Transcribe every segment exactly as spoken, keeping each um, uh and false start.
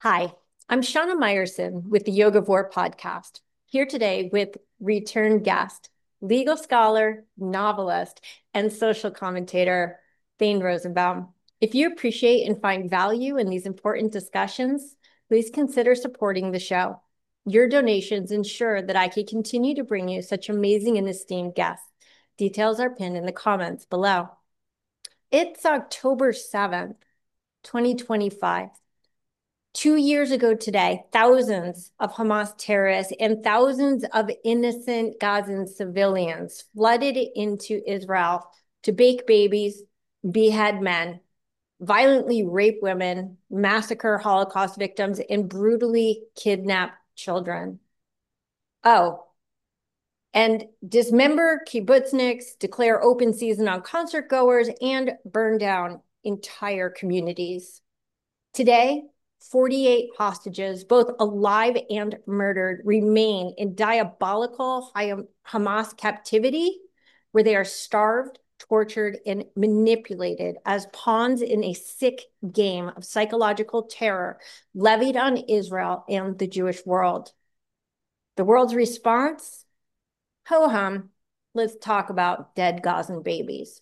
Hi, I'm Shauna Meyerson with the Yogavore podcast, here today with return guest, legal scholar, novelist, and social commentator, Thane Rosenbaum. If you appreciate and find value in these important discussions, please consider supporting the show. Your donations ensure that I can continue to bring you such amazing and esteemed guests. Details are pinned in the comments below. It's October seventh, twenty twenty-five. Two years ago today, thousands of Hamas terrorists and thousands of innocent Gazan civilians flooded into Israel to bake babies, behead men, violently rape women, massacre Holocaust victims, and brutally kidnap children. Oh, and dismember kibbutzniks, declare open season on concert goers, and burn down entire communities. Today, forty-eight hostages, both alive and murdered, remain in diabolical Hamas captivity, where they are starved, tortured, and manipulated as pawns in a sick game of psychological terror levied on Israel and the Jewish world. The world's response? Ho-hum, let's talk about dead Gazan babies.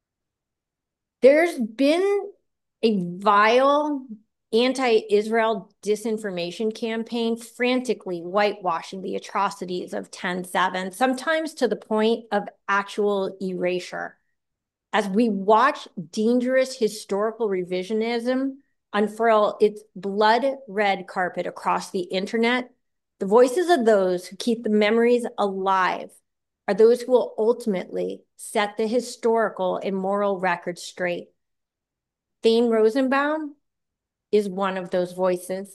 There's been a vile anti-Israel disinformation campaign frantically whitewashing the atrocities of ten seven, sometimes to the point of actual erasure. As we watch dangerous historical revisionism unfurl its blood-red carpet across the internet, the voices of those who keep the memories alive are those who will ultimately set the historical and moral record straight. Thane Rosenbaum is one of those voices.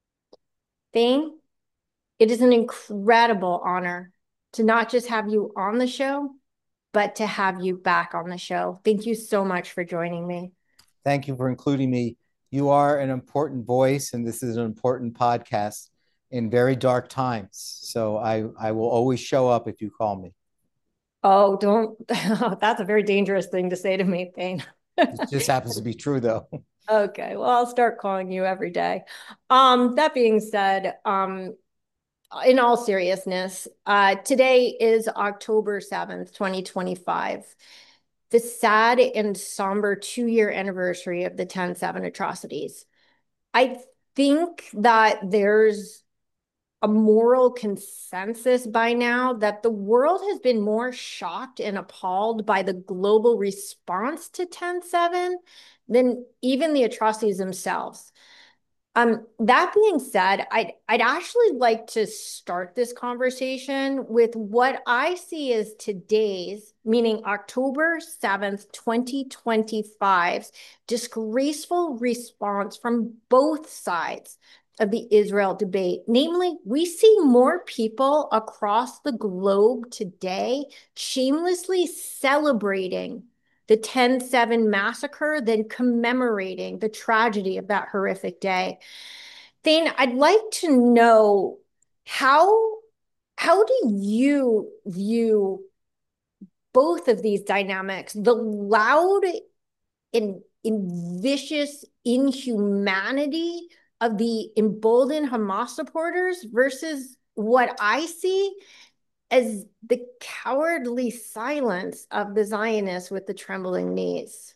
Thane, it is an incredible honor to not just have you on the show, but to have you back on the show. Thank you so much for joining me. Thank you for including me. You are an important voice, and this is an important podcast in very dark times. So I, I will always show up if you call me. Oh, don't. Oh, that's a very dangerous thing to say to me, Thane. It just happens to be true, though. Okay, well, I'll start calling you every day. Um, that being said, um, in all seriousness, uh, today is October seventh, twenty twenty-five, the sad and somber two-year anniversary of the ten seven atrocities. I think that there's a moral consensus by now that the world has been more shocked and appalled by the global response to ten seven than even the atrocities themselves. Um, that being said, I'd, I'd actually like to start this conversation with what I see as today's, meaning October seventh, twenty twenty-five's disgraceful response from both sides of the Israel debate. Namely, we see more people across the globe today shamelessly celebrating the ten seven massacre than commemorating the tragedy of that horrific day. Thane, I'd like to know how how do you view both of these dynamics, the loud and, and vicious inhumanity of the emboldened Hamas supporters versus what I see as the cowardly silence of the Zionists with the trembling knees?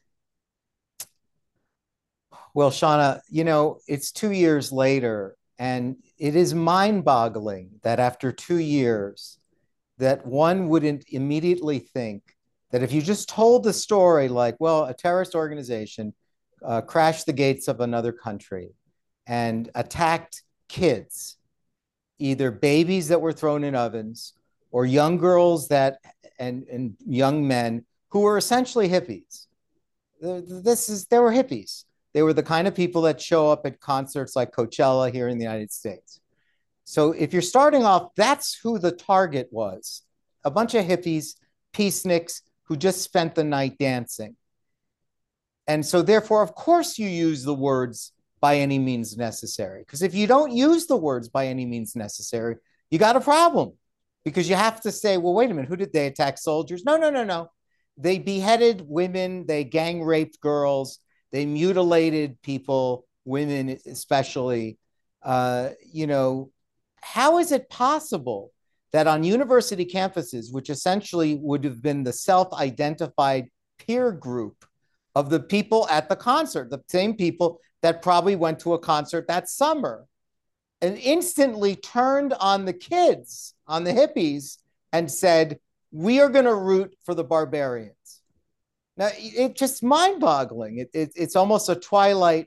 Well, Shauna, you know, it's two years later, and it is mind-boggling that after two years, that one wouldn't immediately think that if you just told the story like, well, a terrorist organization uh, crashed the gates of another country and attacked kids, either babies that were thrown in ovens or young girls that and, and young men who were essentially hippies. This is they were hippies. They were the kind of people that show up at concerts like Coachella here in the United States. So if you're starting off, that's who the target was. A bunch of hippies, peaceniks who just spent the night dancing. And so therefore, of course, you use the words by any means necessary. Because if you don't use the words by any means necessary, you got a problem. Because you have to say, well, wait a minute, who did they attack? Soldiers? No, no, no, no. They beheaded women, they gang raped girls, they mutilated people, women especially. Uh, you know, how is it possible that on university campuses, which essentially would have been the self-identified peer group of the people at the concert, the same people that probably went to a concert that summer, and instantly turned on the kids, on the hippies, and said, we are going to root for the barbarians. Now, it's just mind-boggling. It, it, it's almost a Twilight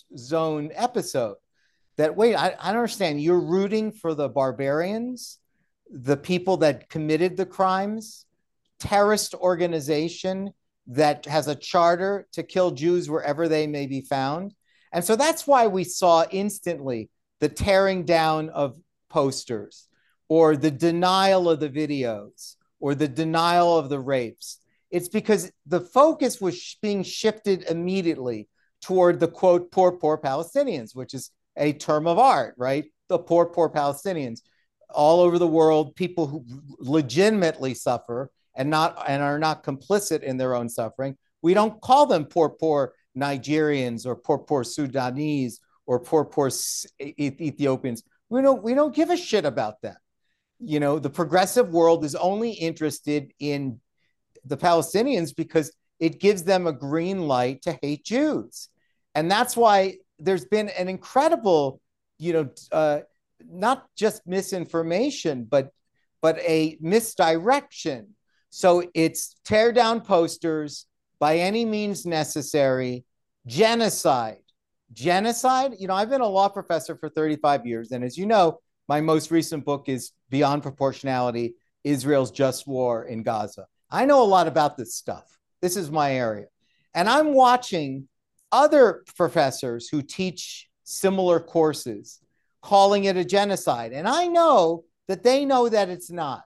Zone episode that, wait, I, I don't understand. You're rooting for the barbarians, the people that committed the crimes, terrorist organization that has a charter to kill Jews wherever they may be found. And so that's why we saw instantly the tearing down of posters, or the denial of the videos, or the denial of the rapes. It's because the focus was being shifted immediately toward the, quote, poor, poor Palestinians, which is a term of art, right? The poor, poor Palestinians. All over the world, people who legitimately suffer and not and are not complicit in their own suffering. We don't call them poor, poor Nigerians or poor, poor Sudanese or poor, poor Ethiopians. We don't, we don't give a shit about them. You know, the progressive world is only interested in the Palestinians because it gives them a green light to hate Jews. And that's why there's been an incredible, you know, uh, not just misinformation, but but a misdirection. So it's tear down posters by any means necessary, genocide. Genocide, you know, I've been a law professor for thirty-five years. And as you know, my most recent book is Beyond Proportionality, Israel's Just War in Gaza. I know a lot about this stuff. This is my area. And I'm watching other professors who teach similar courses calling it a genocide. And I know that they know that it's not.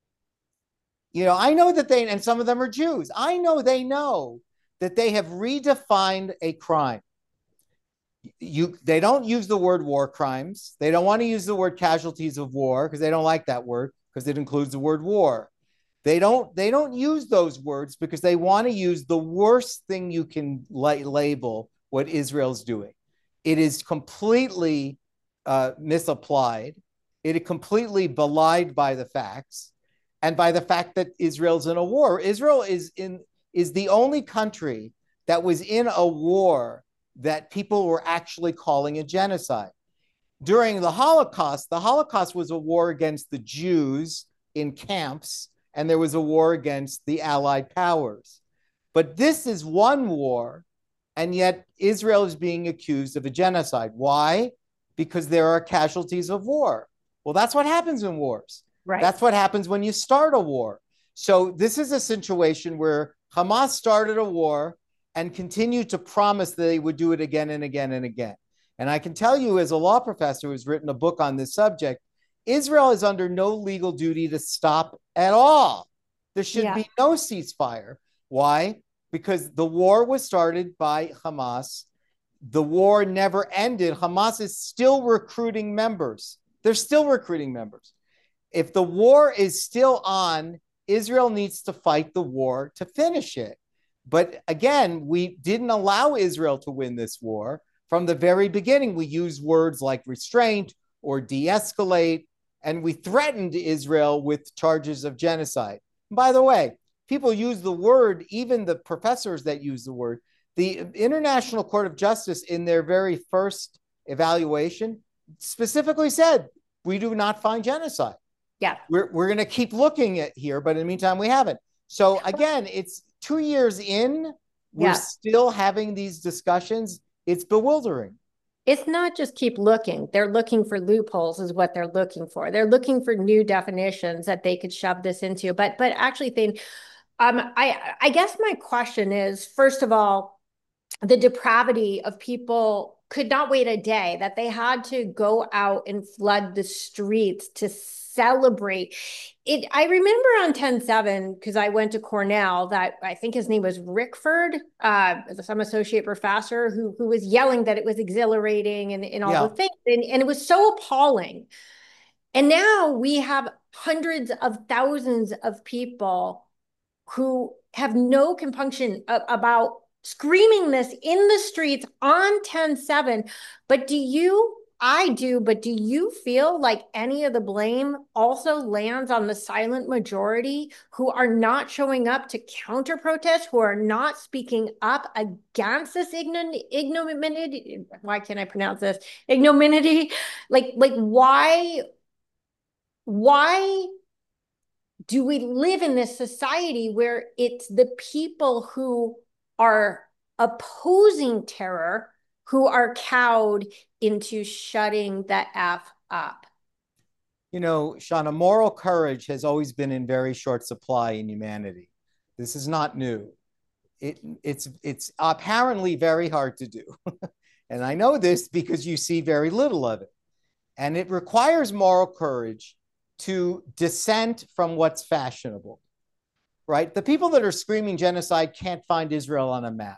You know, I know that they, and some of them are Jews. I know they know that they have redefined a crime. You, they don't use the word war crimes. They don't want to use the word casualties of war because they don't like that word because it includes the word war. They don't, they don't use those words because they want to use the worst thing you can la- label what Israel's doing. It is completely uh, misapplied. It is completely belied by the facts and by the fact that Israel's in a war. Israel is in is the only country that was in a war that people were actually calling a genocide. During the Holocaust, the Holocaust was a war against the Jews in camps, and there was a war against the Allied powers. But this is one war, and yet Israel is being accused of a genocide. Why? Because there are casualties of war. Well, that's what happens in wars. Right. That's what happens when you start a war. So this is a situation where Hamas started a war and continued to promise that they would do it again and again and again. And I can tell you, as a law professor who's written a book on this subject, Israel is under no legal duty to stop at all. There should yeah. be no ceasefire. Why? Because the war was started by Hamas. The war never ended. Hamas is still recruiting members. They're still recruiting members. If the war is still on, Israel needs to fight the war to finish it. But again, we didn't allow Israel to win this war. From the very beginning, we used words like restraint or de-escalate, and we threatened Israel with charges of genocide. And by the way, people use the word, even the professors that use the word, the International Court of Justice in their very first evaluation specifically said, we do not find genocide. Yeah. We're, we're going to keep looking at here, but in the meantime, we haven't. So again, it's two years in, we're yeah. still having these discussions. It's bewildering. It's not just keep looking. They're looking for loopholes is what they're looking for. They're looking for new definitions that they could shove this into. But but actually, Thane, um, I, I guess my question is, first of all, the depravity of people could not wait a day, that they had to go out and flood the streets to celebrate it. I remember on ten seven, because I went to Cornell, that I think his name was Rickford, uh, some associate professor who, who was yelling that it was exhilarating and, and all yeah. the things. And, and it was so appalling. And now we have hundreds of thousands of people who have no compunction about screaming this in the streets on ten seven. But do you I do, but do you feel like any of the blame also lands on the silent majority who are not showing up to counter protest, who are not speaking up against this ignom- ignominy? Why can't I pronounce this? Ignominy? Like, like why, why do we live in this society where it's the people who are opposing terror who are cowed into shutting the F up? You know, Shauna, moral courage has always been in very short supply in humanity. This is not new. It, it's it's apparently very hard to do. And I know this because you see very little of it. And it requires moral courage to dissent from what's fashionable, right? The people that are screaming genocide can't find Israel on a map.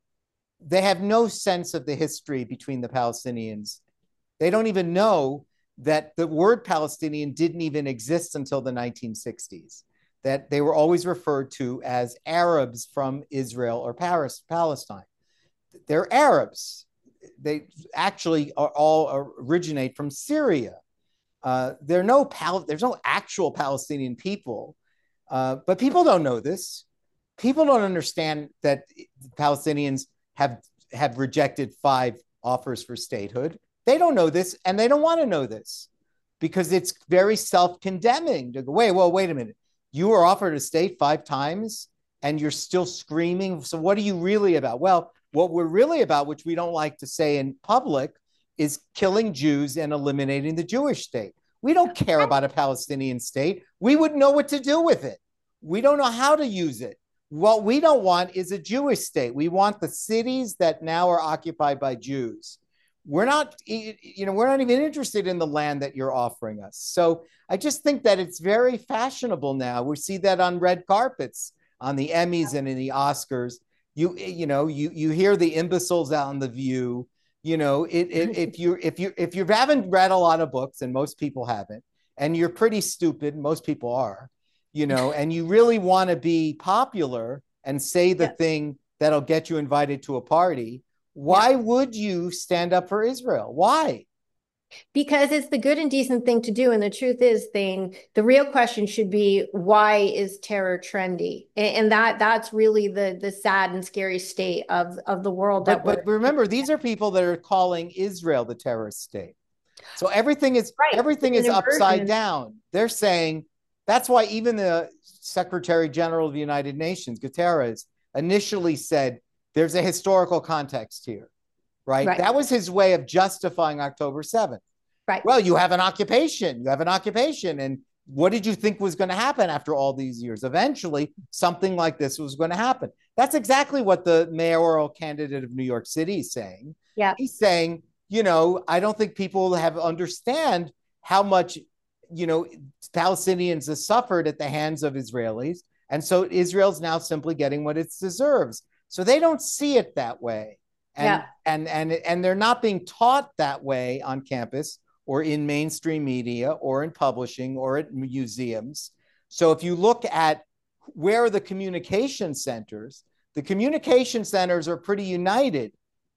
They have no sense of the history between the Palestinians. They don't even know that the word Palestinian didn't even exist until the nineteen sixties, that they were always referred to as Arabs from Israel or Paris, Palestine. They're Arabs. They actually are all originate from Syria. Uh, there are no Pal- there's no actual Palestinian people, uh, but people don't know this. People don't understand that Palestinians have have rejected five offers for statehood. They don't know this, and they don't want to know this because it's very self-condemning to go, wait, well, wait a minute. You were offered a state five times and you're still screaming. So what are you really about? Well, what we're really about, which we don't like to say in public, is killing Jews and eliminating the Jewish state. We don't care about a Palestinian state. We wouldn't know what to do with it. We don't know how to use it. What we don't want is a Jewish state. We want the cities that now are occupied by Jews. We're not, you know, we're not even interested in the land that you're offering us. So I just think that it's very fashionable now. We see that on red carpets, on the Emmys and in the Oscars. You, you know, you you hear the imbeciles out on The View. You know, it, it, if you if you if you haven't read a lot of books, and most people haven't, and you're pretty stupid, most people are, you know, and you really want to be popular and say the Yeah. thing that'll get you invited to a party, why Yeah. would you stand up for Israel? Why? Because it's the good and decent thing to do. And the truth is, thing, the real question should be, why is terror trendy? And, and that that's really the the sad and scary state of, of the world that But we're but remember, these are people that are calling Israel the terrorist state. So everything is right. everything It's is an upside inversion. down. They're saying that's why even the Secretary General of the United Nations, Guterres, initially said there's a historical context here, right? Right. That was his way of justifying October seventh. Right. Well, you have an occupation, you have an occupation. And what did you think was going to happen after all these years? Eventually, something like this was going to happen. That's exactly what the mayoral candidate of New York City is saying. Yeah. He's saying, you know, I don't think people have understand how much, you know, Palestinians have suffered at the hands of Israelis. And so Israel's now simply getting what it deserves. So they don't see it that way. And Yeah. and and and they're not being taught that way on campus or in mainstream media or in publishing or at museums. So if you look at where are the communication centers, the communication centers are pretty united.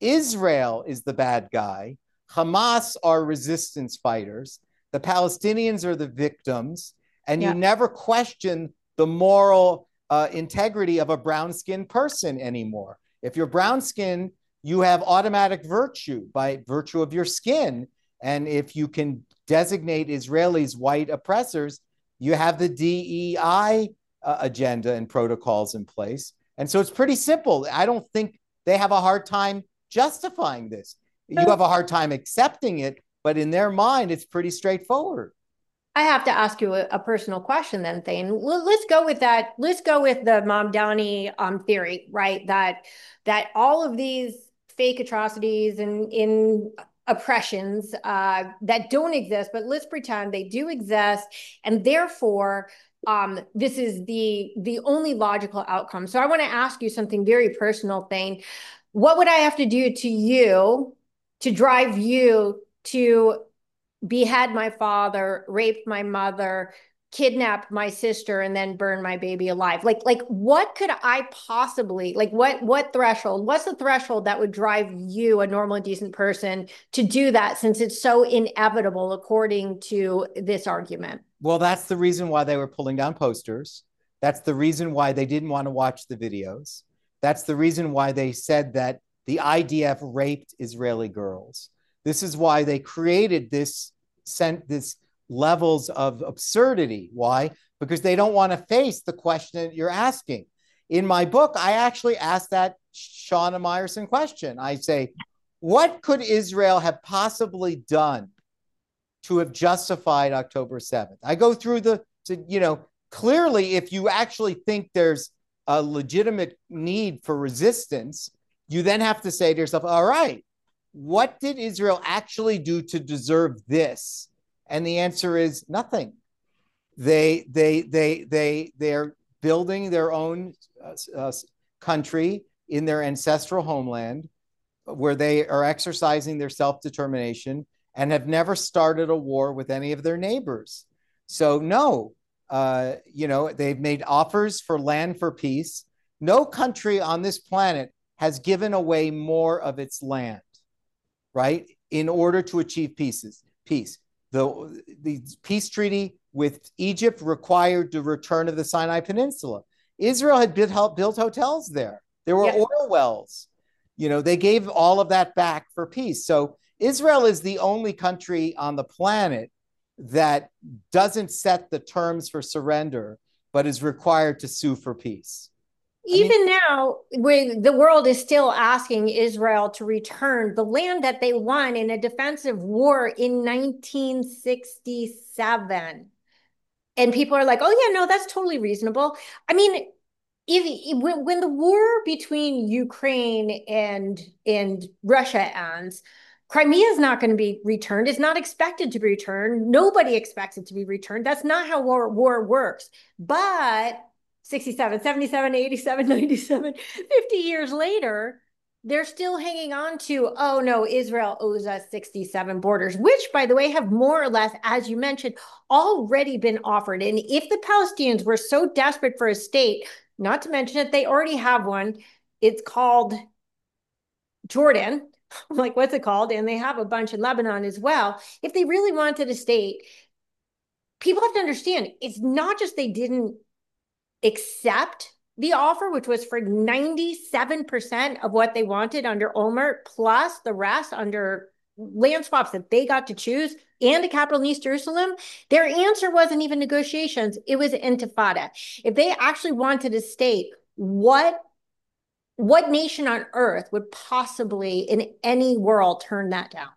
Israel is the bad guy. Hamas are resistance fighters. The Palestinians are the victims. And you Yeah. never question the moral uh, integrity of a brown skinned person anymore. If you're brown skinned, you have automatic virtue by virtue of your skin. And if you can designate Israelis white oppressors, you have the D E I uh, agenda and protocols in place. And so it's pretty simple. I don't think they have a hard time justifying this. You have So a hard time accepting it, but in their mind, it's pretty straightforward. I have to ask you a, a personal question then, Thane. L- Let's go with that. Let's go with the Mamdani um, theory, right? That that all of these fake atrocities and in oppressions uh, that don't exist, but let's pretend they do exist, and therefore um, this is the the only logical outcome. So I want to ask you something very personal, Thane. What would I have to do to you to drive you to behead my father, raped my mother, kidnap my sister and then burn my baby alive. Like, like what could I possibly, like what, what threshold, what's the threshold that would drive you, a normal, decent person, to do that, since it's so inevitable according to this argument? Well, that's the reason why they were pulling down posters. That's the reason why they didn't want to watch the videos. That's the reason why they said that the I D F raped Israeli girls. This is why they created this, sent this levels of absurdity. Why? Because they don't want to face the question that you're asking. In my book, I actually asked that Shauna Meyerson question. I say, what could Israel have possibly done to have justified October seventh? I go through the, to, you know, clearly, if you actually think there's a legitimate need for resistance, you then have to say to yourself, all right, what did Israel actually do to deserve this? And the answer is nothing. They they they they they're building their own uh, uh, country in their ancestral homeland, where they are exercising their self-determination and have never started a war with any of their neighbors. So no, uh, you know, they've made offers for land for peace. No country on this planet has given away more of its land, right, in order to achieve pieces, peace. The, the peace treaty with Egypt required the return of the Sinai Peninsula. Israel had built, built hotels there. There were yes. oil wells. You know, they gave all of that back for peace. So Israel is the only country on the planet that doesn't set the terms for surrender, but is required to sue for peace. Even I mean, now, when the world is still asking Israel to return the land that they won in a defensive war in nineteen sixty-seven. And people are like, oh, yeah, no, that's totally reasonable. I mean, if, when, when the war between Ukraine and, and Russia ends, Crimea is not going to be returned. It's not expected to be returned. Nobody expects it to be returned. That's not how war, war works. But sixty-seven, seventy-seven, eighty-seven, ninety-seven, fifty years later, they're still hanging on to, oh no, Israel owes us sixty-seven borders, which, by the way, have more or less, as you mentioned, already been offered. And if the Palestinians were so desperate for a state, not to mention that they already have one, it's called Jordan. I'm like, what's it called? And they have a bunch in Lebanon as well. If they really wanted a state, people have to understand, it's not just they didn't accept the offer, which was for ninety-seven percent of what they wanted under Olmert, plus the rest under land swaps that they got to choose, and a capital in East Jerusalem. Their answer wasn't even negotiations. It was intifada. If they actually wanted a state, what what nation on earth would possibly in any world turn that down?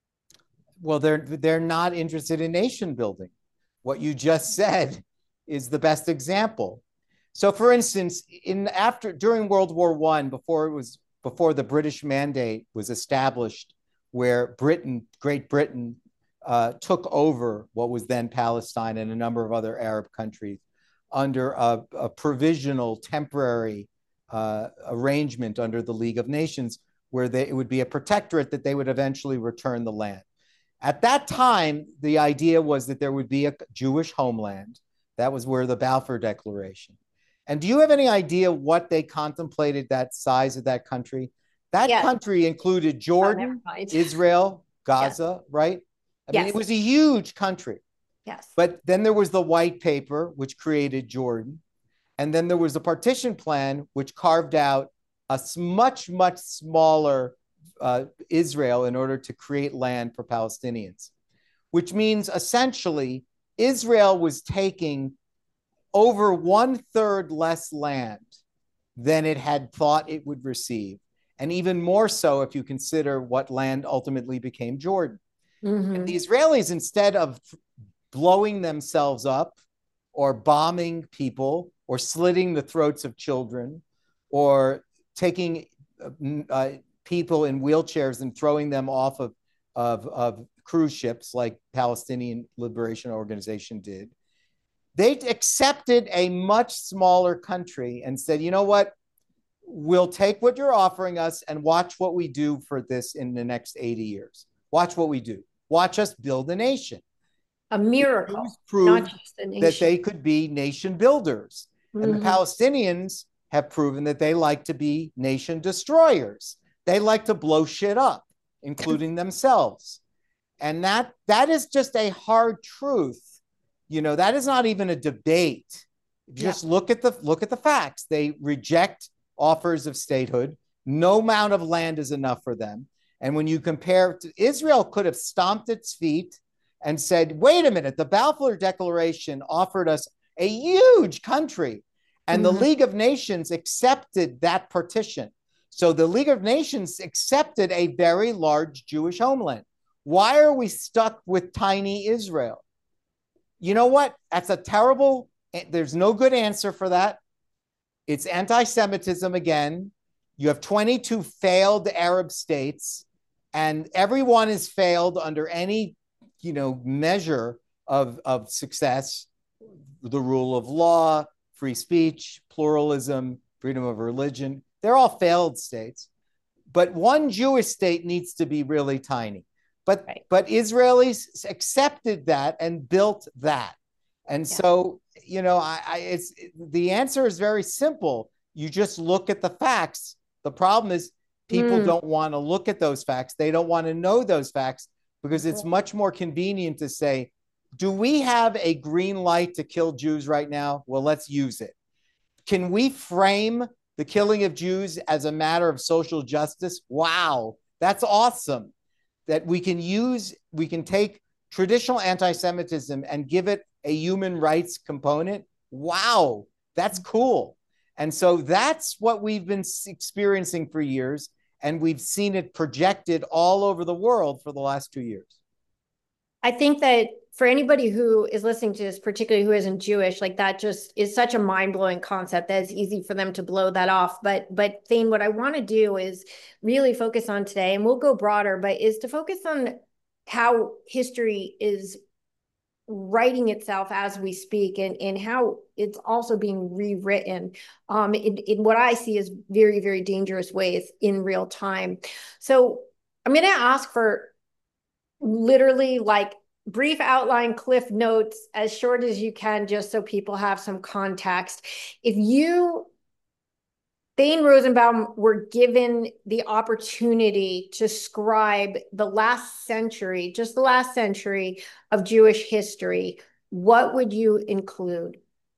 Well, they're they're not interested in nation building. What you just said is the best example. So, for instance, in after during World War One, before it was before the British Mandate was established, where Britain, Great Britain, uh, took over what was then Palestine and a number of other Arab countries under a, a provisional, temporary uh, arrangement under the League of Nations, where they, it would be a protectorate that they would eventually return the land. At that time, the idea was that there would be a Jewish homeland. That was where the Balfour Declaration. And do you have any idea what they contemplated that size of that country? That yes. country included Jordan, oh, Israel, Gaza, yes. right? I yes. mean, it was a huge country. Yes. But then there was the white paper, which created Jordan. And then there was the partition plan, which carved out a much, much smaller uh, Israel in order to create land for Palestinians, which means essentially Israel was taking over one third less land than it had thought it would receive. And even more so if you consider what land ultimately became Jordan. Mm-hmm. And the Israelis, instead of blowing themselves up or bombing people or slitting the throats of children or taking uh, people in wheelchairs and throwing them off of, of, of cruise ships like Palestinian Liberation Organization did, they accepted a much smaller country and said, you know what, we'll take what you're offering us and watch what we do for this in the next eighty years. Watch what we do. Watch us build a nation. A The Jews miracle, not proved just a that nation. they could be nation builders. And the Mm-hmm. Palestinians have proven that they like to be nation destroyers. They like to blow shit up, including themselves. And that that is just a hard truth. You know, that is not even a debate. Just Yeah. look at the look at the facts. They reject offers of statehood. No amount of land is enough for them. And when you compare to Israel, could have stomped its feet and said, wait a minute, the Balfour Declaration offered us a huge country. And the Mm-hmm. League of Nations accepted that partition. So the League of Nations accepted a very large Jewish homeland. Why are we stuck with tiny Israel? You know what? That's a terrible, there's no good answer for that. It's anti-Semitism again. You have twenty-two failed Arab states, and everyone has failed under any, you know, measure of, of success. The rule of law, free speech, pluralism, freedom of religion. They're all failed states. But one Jewish state needs to be really tiny. But right. but Israelis accepted that and built that. And yeah. so, you know, I, I it's the answer is very simple. You just look at the facts. The problem is people mm. don't want to look at those facts. They don't want to know those facts because it's much more convenient to say, do we have a green light to kill Jews right now? Well, let's use it. Can we frame the killing of Jews as a matter of social justice? Wow, that's awesome. That we can use, we can take traditional anti-Semitism and give it a human rights component. Wow, that's cool. And so that's what we've been experiencing for years. And we've seen it projected all over the world for the last two years. I think that for anybody who is listening to this, particularly who isn't Jewish, like that just is such a mind-blowing concept that it's easy for them to blow that off. But, but Thane, what I want to do is really focus on today, and we'll go broader, but is to focus on how history is writing itself as we speak, and, and how it's also being rewritten um, in, in what I see as very, very dangerous ways in real time. So I'm going to ask for literally like brief outline, cliff notes, as short as you can, just so people have some context. If you, Thane Rosenbaum, were given the opportunity to scribe the last century, just the last century of Jewish history, what would you include?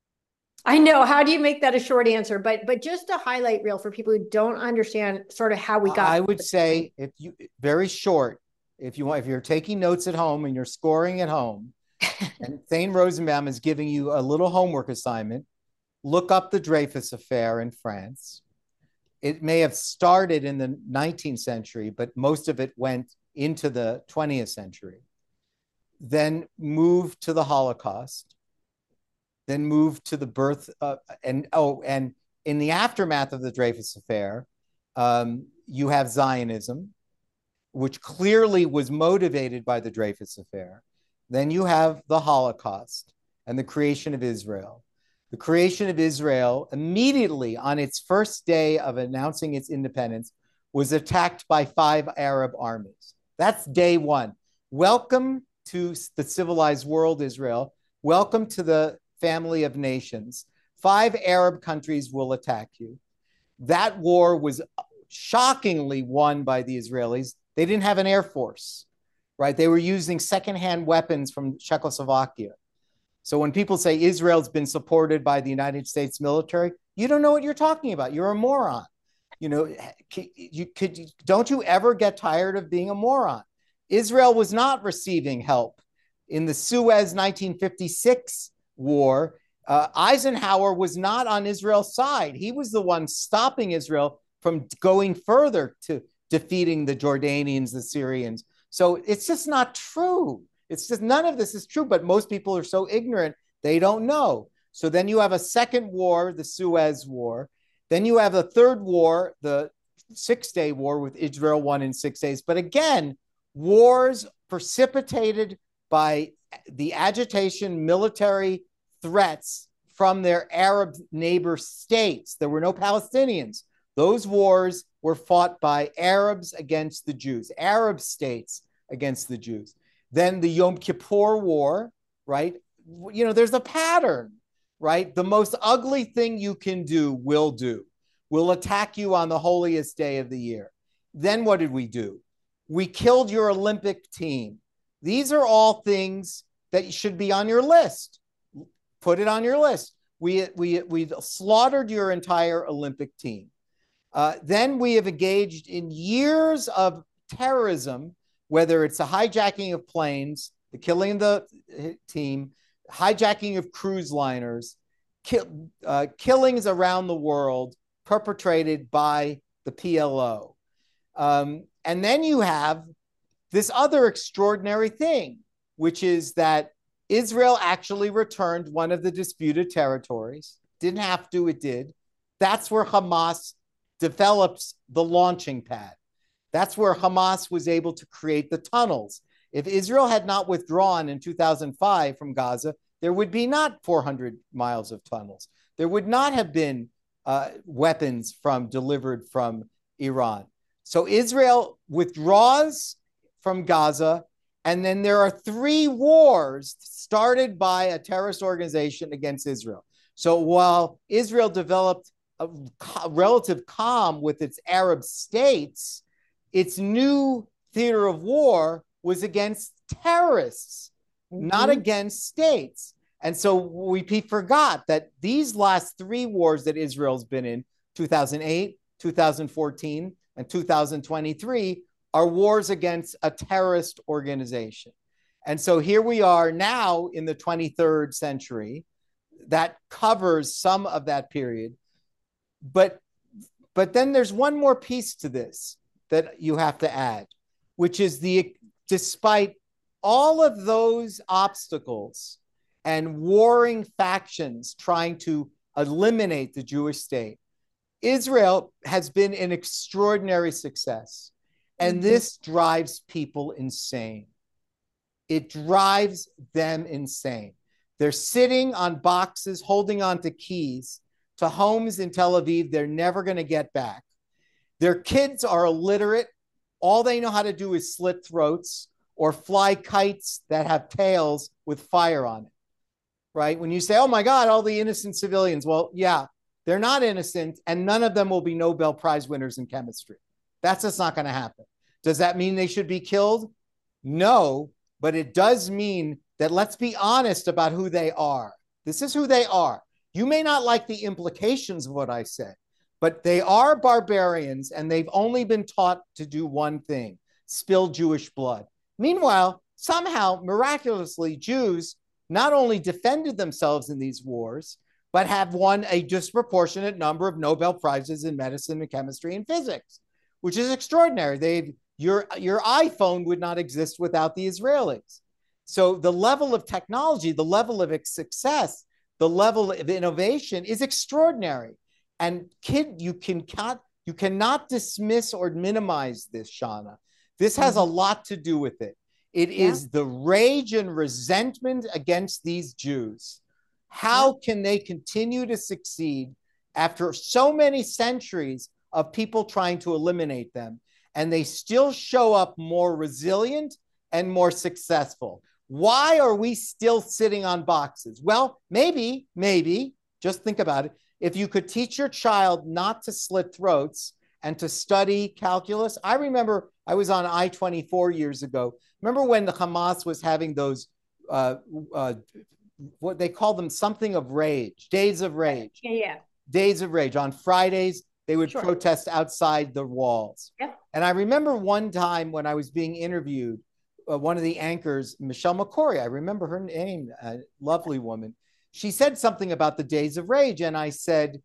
I know, how do you make that a short answer? But but just to highlight real for people who don't understand sort of how we got. I would say, if you very short, if you want, if you're taking notes at home and you're scoring at home, and Thane Rosenbaum is giving you a little homework assignment, look up the Dreyfus Affair in France. It may have started in the nineteenth century, but most of it went into the twentieth century. Then move to the Holocaust. Then move to the birth of, and oh, and in the aftermath of the Dreyfus Affair, um, you have Zionism, which clearly was motivated by the Dreyfus Affair. Then you have the Holocaust and the creation of Israel. The creation of Israel, immediately on its first day of announcing its independence, was attacked by five Arab armies. That's day one. Welcome to the civilized world, Israel. Welcome to the family of nations. Five Arab countries will attack you. That war was shockingly won by the Israelis. They didn't have an air force, right? They were using secondhand weapons from Czechoslovakia. So when people say Israel's been supported by the United States military, you don't know what you're talking about. You're a moron. You know, you could, don't you ever get tired of being a moron? Israel was not receiving help. In the Suez nineteen fifty-six war, uh, Eisenhower was not on Israel's side. He was the one stopping Israel from going further to defeating the Jordanians, the Syrians. So it's just not true. It's just none of this is true, but most people are so ignorant, they don't know. So then you have a second war, the Suez War. Then you have a third war, the Six-Day War, with Israel won in six days. But again, wars precipitated by the agitation, military threats from their Arab neighbor states. There were no Palestinians. Those wars were fought by Arabs against the Jews, Arab states against the Jews. Then the Yom Kippur War, right? You know, there's a pattern, right? The most ugly thing you can do, will do. We'll attack you on the holiest day of the year. Then what did we do? We killed your Olympic team. These are all things that should be on your list. Put it on your list. We, we, we slaughtered your entire Olympic team. Uh, then we have engaged in years of terrorism, whether it's the hijacking of planes, the killing of the team, hijacking of cruise liners, kill, uh, killings around the world perpetrated by the P L O. Um, and then you have this other extraordinary thing, which is that Israel actually returned one of the disputed territories. Didn't have to, it did. That's where Hamas develops the launching pad. That's where Hamas was able to create the tunnels. If Israel had not withdrawn in two thousand five from Gaza, there would be not four hundred miles of tunnels. There would not have been uh, weapons from delivered from Iran. So Israel withdraws from Gaza, and then there are three wars started by a terrorist organization against Israel. So while Israel developed a relative calm with its Arab states, its new theater of war was against terrorists, mm-hmm. not against states. And so we forgot that these last three wars that Israel's been in, two thousand eight, two thousand fourteen, and two thousand twenty-three, are wars against a terrorist organization. And so here we are now in the twenty-third century. That covers some of that period. But, but then there's one more piece to this that you have to add, which is the, despite all of those obstacles and warring factions trying to eliminate the Jewish state, Israel has been an extraordinary success. And mm-hmm. this drives people insane. It drives them insane. They're sitting on boxes, holding on to keys to homes in Tel Aviv they're never going to get back. Their kids are illiterate. All they know how to do is slit throats or fly kites that have tails with fire on it, right? When you say, oh my God, all the innocent civilians. Well, yeah, they're not innocent, and none of them will be Nobel Prize winners in chemistry. That's just not going to happen. Does that mean they should be killed? No, but it does mean that let's be honest about who they are. This is who they are. You may not like the implications of what I said, but they are barbarians, and they've only been taught to do one thing: spill Jewish blood. Meanwhile, somehow, miraculously, Jews not only defended themselves in these wars, but have won a disproportionate number of Nobel Prizes in medicine and chemistry and physics, which is extraordinary. They've, your, your iPhone would not exist without the Israelis. So the level of technology, the level of success, the level of innovation is extraordinary. And kid, you can not, you cannot dismiss or minimize this, Shana. This has a lot to do with it. It yeah. is the rage and resentment against these Jews. How yeah. can they continue to succeed after so many centuries of people trying to eliminate them, and they still show up more resilient and more successful? Why are we still sitting on boxes? Well, maybe, maybe, just think about it. If you could teach your child not to slit throats and to study calculus. I remember I was on I twenty-four years ago. Remember when the Hamas was having those, uh, uh, what they call them, something of rage, days of rage. Yeah, yeah. Days of rage. On Fridays, they would sure. protest outside the walls. Yep. And I remember one time when I was being interviewed, uh, one of the anchors, Michelle McCory, I remember her name, a lovely woman. She said something about the days of rage. And I said,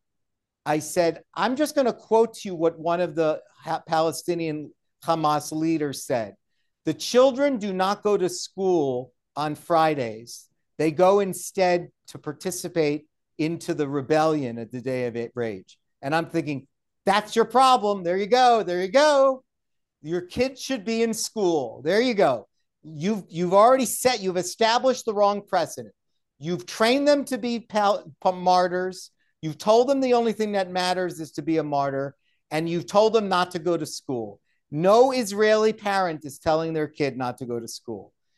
I said, I'm just going to quote to you what one of the ha- Palestinian Hamas leaders said. The children do not go to school on Fridays. They go instead to participate into the rebellion at the day of rage. And I'm thinking, that's your problem. There you go. There you go. Your kids should be in school. There you go. You've, you've already set, you've established the wrong precedent. You've trained them to be pal- martyrs. You've told them the only thing that matters is to be a martyr. And you've told them not to go to school. No Israeli parent is telling their kid not to go to school.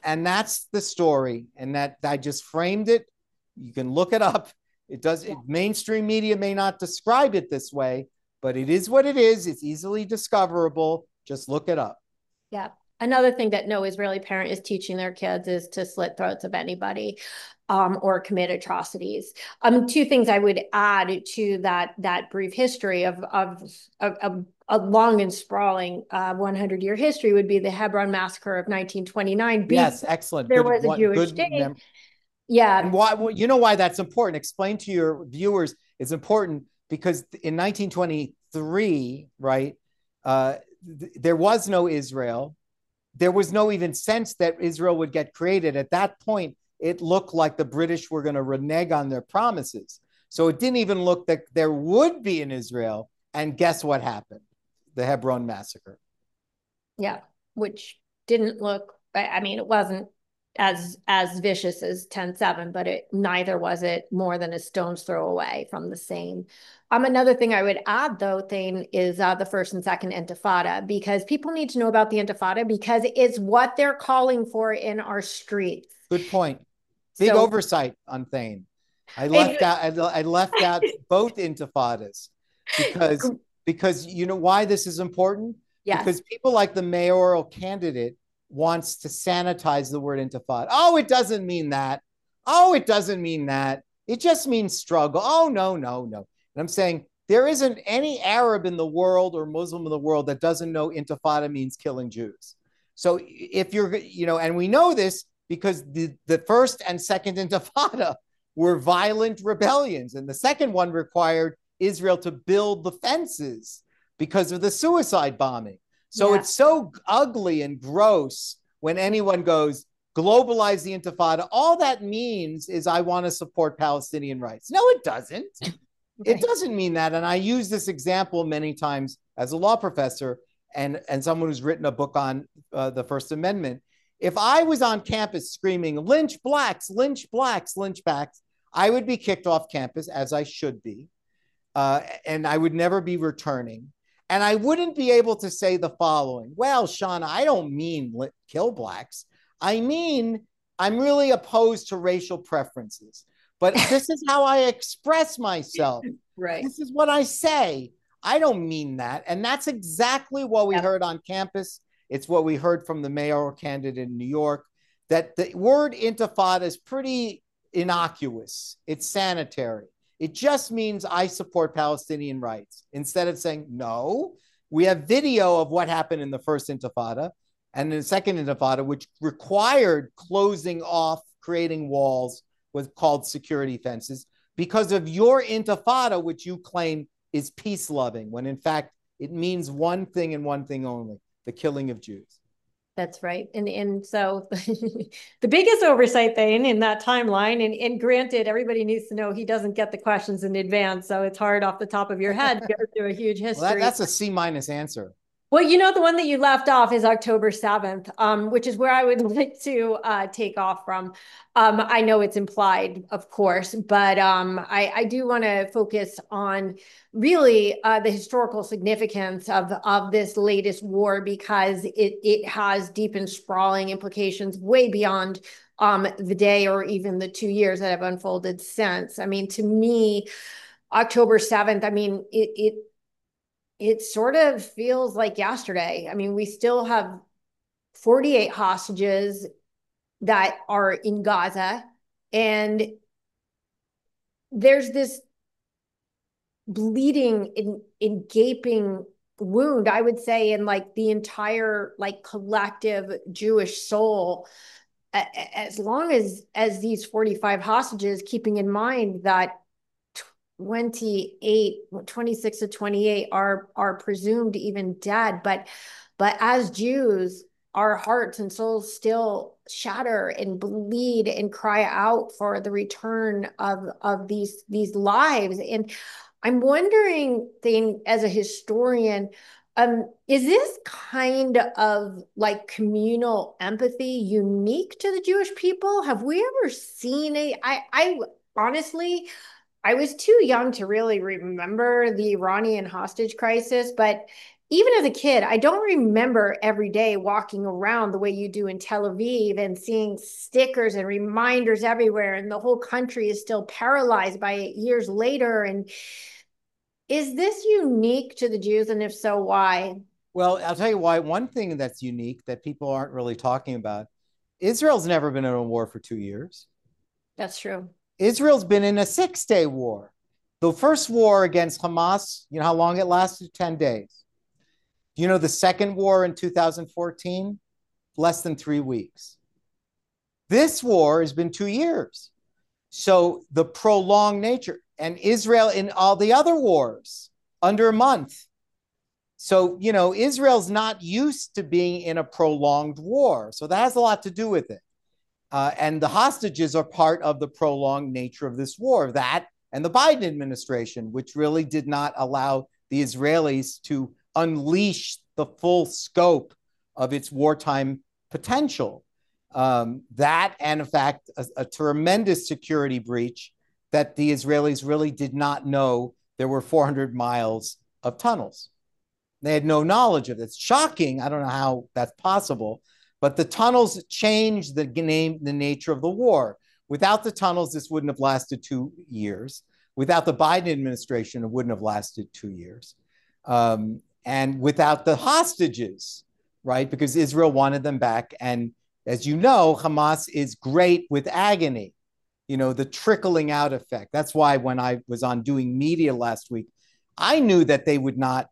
and that's the story. And that I just framed it. You can look it up. It does. Yeah. It, mainstream media may not describe it this way, but it is what it is. It's easily discoverable. Just look it up. Yeah. Another thing that no Israeli parent is teaching their kids is to slit throats of anybody um, or commit atrocities. Um, two things I would add to that that brief history of of, of, of a long and sprawling uh, hundred year history would be the Hebron massacre of nineteen twenty-nine. Yes, excellent. There Good was a one. Jewish Good. state. Mem- Yeah. And why? Well, you know why that's important. Explain to your viewers. It's important because in nineteen twenty-three, right, uh, th- there was no Israel. There was no even sense that Israel would get created. At that point, it looked like the British were going to renege on their promises. So it didn't even look that there would be an Israel. And guess what happened? The Hebron massacre. Yeah, which didn't look, I mean, it wasn't as as vicious as ten seven, but it neither was it more than a stone's throw away from the same. Um, another thing I would add, though, Thane, is uh, the first and second Intifada, because people need to know about the Intifada because it's what they're calling for in our streets. Good point. Big So oversight on Thane. I left out. I, I left out both Intifadas because because you know why this is important. Yes. Because people like the mayoral candidate wants to sanitize the word intifada. Oh, it doesn't mean that. Oh, it doesn't mean that. It just means struggle. Oh, no, no, no. And I'm saying there isn't any Arab in the world or Muslim in the world that doesn't know intifada means killing Jews. So if you're, you know, and we know this because the, the first and second intifada were violent rebellions. And the second one required Israel to build the fences because of the suicide bombing. So yeah. It's so ugly and gross when anyone goes, globalize the Intifada. All that means is I want to support Palestinian rights. No, it doesn't. Right. It doesn't mean that. And I use this example many times as a law professor and, and someone who's written a book on uh, the First Amendment. If I was on campus screaming, lynch blacks, lynch blacks, lynch blacks, I would be kicked off campus, as I should be. Uh, and I would never be returning. And I wouldn't be able to say the following. Well, Sean, I don't mean kill blacks. I mean, I'm really opposed to racial preferences. But this is how I express myself. Right. This is what I say. I don't mean that. And that's exactly what we yeah. heard on campus. It's what we heard from the mayoral candidate in New York, that the word intifada is pretty innocuous. It's sanitary. It just means I support Palestinian rights. Instead of saying, no, we have video of what happened in the first Intifada and the second Intifada, which required closing off, creating walls with called security fences because of your Intifada, which you claim is peace loving, when in fact it means one thing and one thing only, the killing of Jews. That's right. And and so the biggest oversight thing in that timeline, and, and granted, everybody needs to know he doesn't get the questions in advance. So it's hard off the top of your head to go through a huge history. Well, that, that's a C minus answer. Well, you know, the one that you left off is October seventh, um, which is where I would like to uh, take off from. Um, I know it's implied, of course, but um, I, I do want to focus on really uh, the historical significance of, of this latest war because it, it has deep and sprawling implications way beyond um, the day or even the two years that have unfolded since. I mean, to me, October seventh, I mean, it, it It sort of feels like yesterday. I mean, we still have forty-eight hostages that are in Gaza, and there's this bleeding in, in gaping wound, I would say, in like the entire like collective Jewish soul. As long as as these forty-five hostages, keeping in mind that twenty-eight, twenty-six to twenty-eight are are presumed even dead, but but as Jews, our hearts and souls still shatter and bleed and cry out for the return of of these these lives. And I'm wondering, thing as a historian, um, is this kind of like communal empathy unique to the Jewish people? Have we ever seen it? I I honestly, I was too young to really remember the Iranian hostage crisis, but even as a kid, I don't remember every day walking around the way you do in Tel Aviv and seeing stickers and reminders everywhere, and the whole country is still paralyzed by it years later. And is this unique to the Jews? And if so, why? Well, I'll tell you why. One thing that's unique that people aren't really talking about, Israel's never been in a war for two years. That's true. Israel's been in a six-day war. The first war against Hamas, you know how long it lasted? ten days. You know the second war in two thousand fourteen? Less than three weeks. This war has been two years. So the prolonged nature, and Israel in all the other wars, under a month. So, you know, Israel's not used to being in a prolonged war. So that has a lot to do with it. Uh, and the hostages are part of the prolonged nature of this war. That and the Biden administration, which really did not allow the Israelis to unleash the full scope of its wartime potential. Um, that and, in fact, a, a tremendous security breach that the Israelis really did not know there were four hundred miles of tunnels. They had no knowledge of it. It's shocking. I don't know how that's possible. But the tunnels changed the name, the nature of the war. Without the tunnels, this wouldn't have lasted two years. Without the Biden administration, it wouldn't have lasted two years. Um, and without the hostages, right? Because Israel wanted them back. And as you know, Hamas is great with agony, you know, the trickling out effect. That's why when I was on doing media last week, I knew that they would not,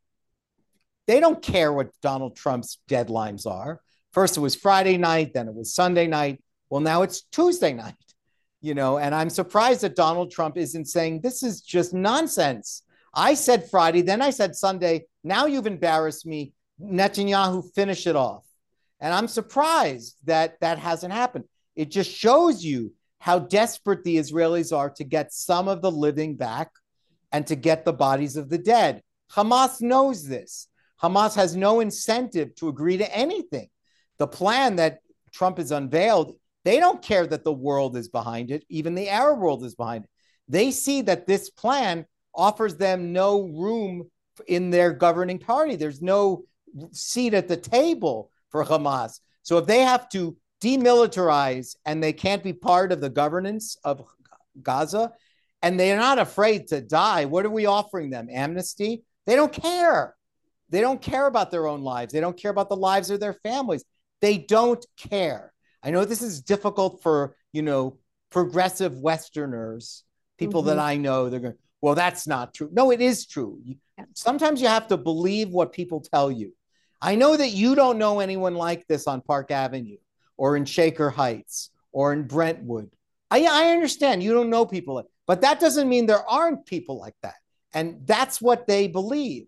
they don't care what Donald Trump's deadlines are. First, it was Friday night, then it was Sunday night. Well, now it's Tuesday night, you know, and I'm surprised that Donald Trump isn't saying this is just nonsense. I said Friday, then I said Sunday. Now you've embarrassed me. Netanyahu, finish it off. And I'm surprised that that hasn't happened. It just shows you how desperate the Israelis are to get some of the living back and to get the bodies of the dead. Hamas knows this. Hamas has no incentive to agree to anything. The plan that Trump has unveiled, they don't care that the world is behind it. Even the Arab world is behind it. They see that this plan offers them no room in their governing party. There's no seat at the table for Hamas. So if they have to demilitarize and they can't be part of the governance of Gaza, and they're not afraid to die, what are we offering them? Amnesty? They don't care. They don't care about their own lives. They don't care about the lives of their families. They don't care. I know this is difficult for, you know, progressive Westerners, people mm-hmm. that I know. They're going, well, that's not true. No, it is true. Sometimes you have to believe what people tell you. I know that you don't know anyone like this on Park Avenue or in Shaker Heights or in Brentwood. I, I understand you don't know people, but that doesn't mean there aren't people like that. And that's what they believe.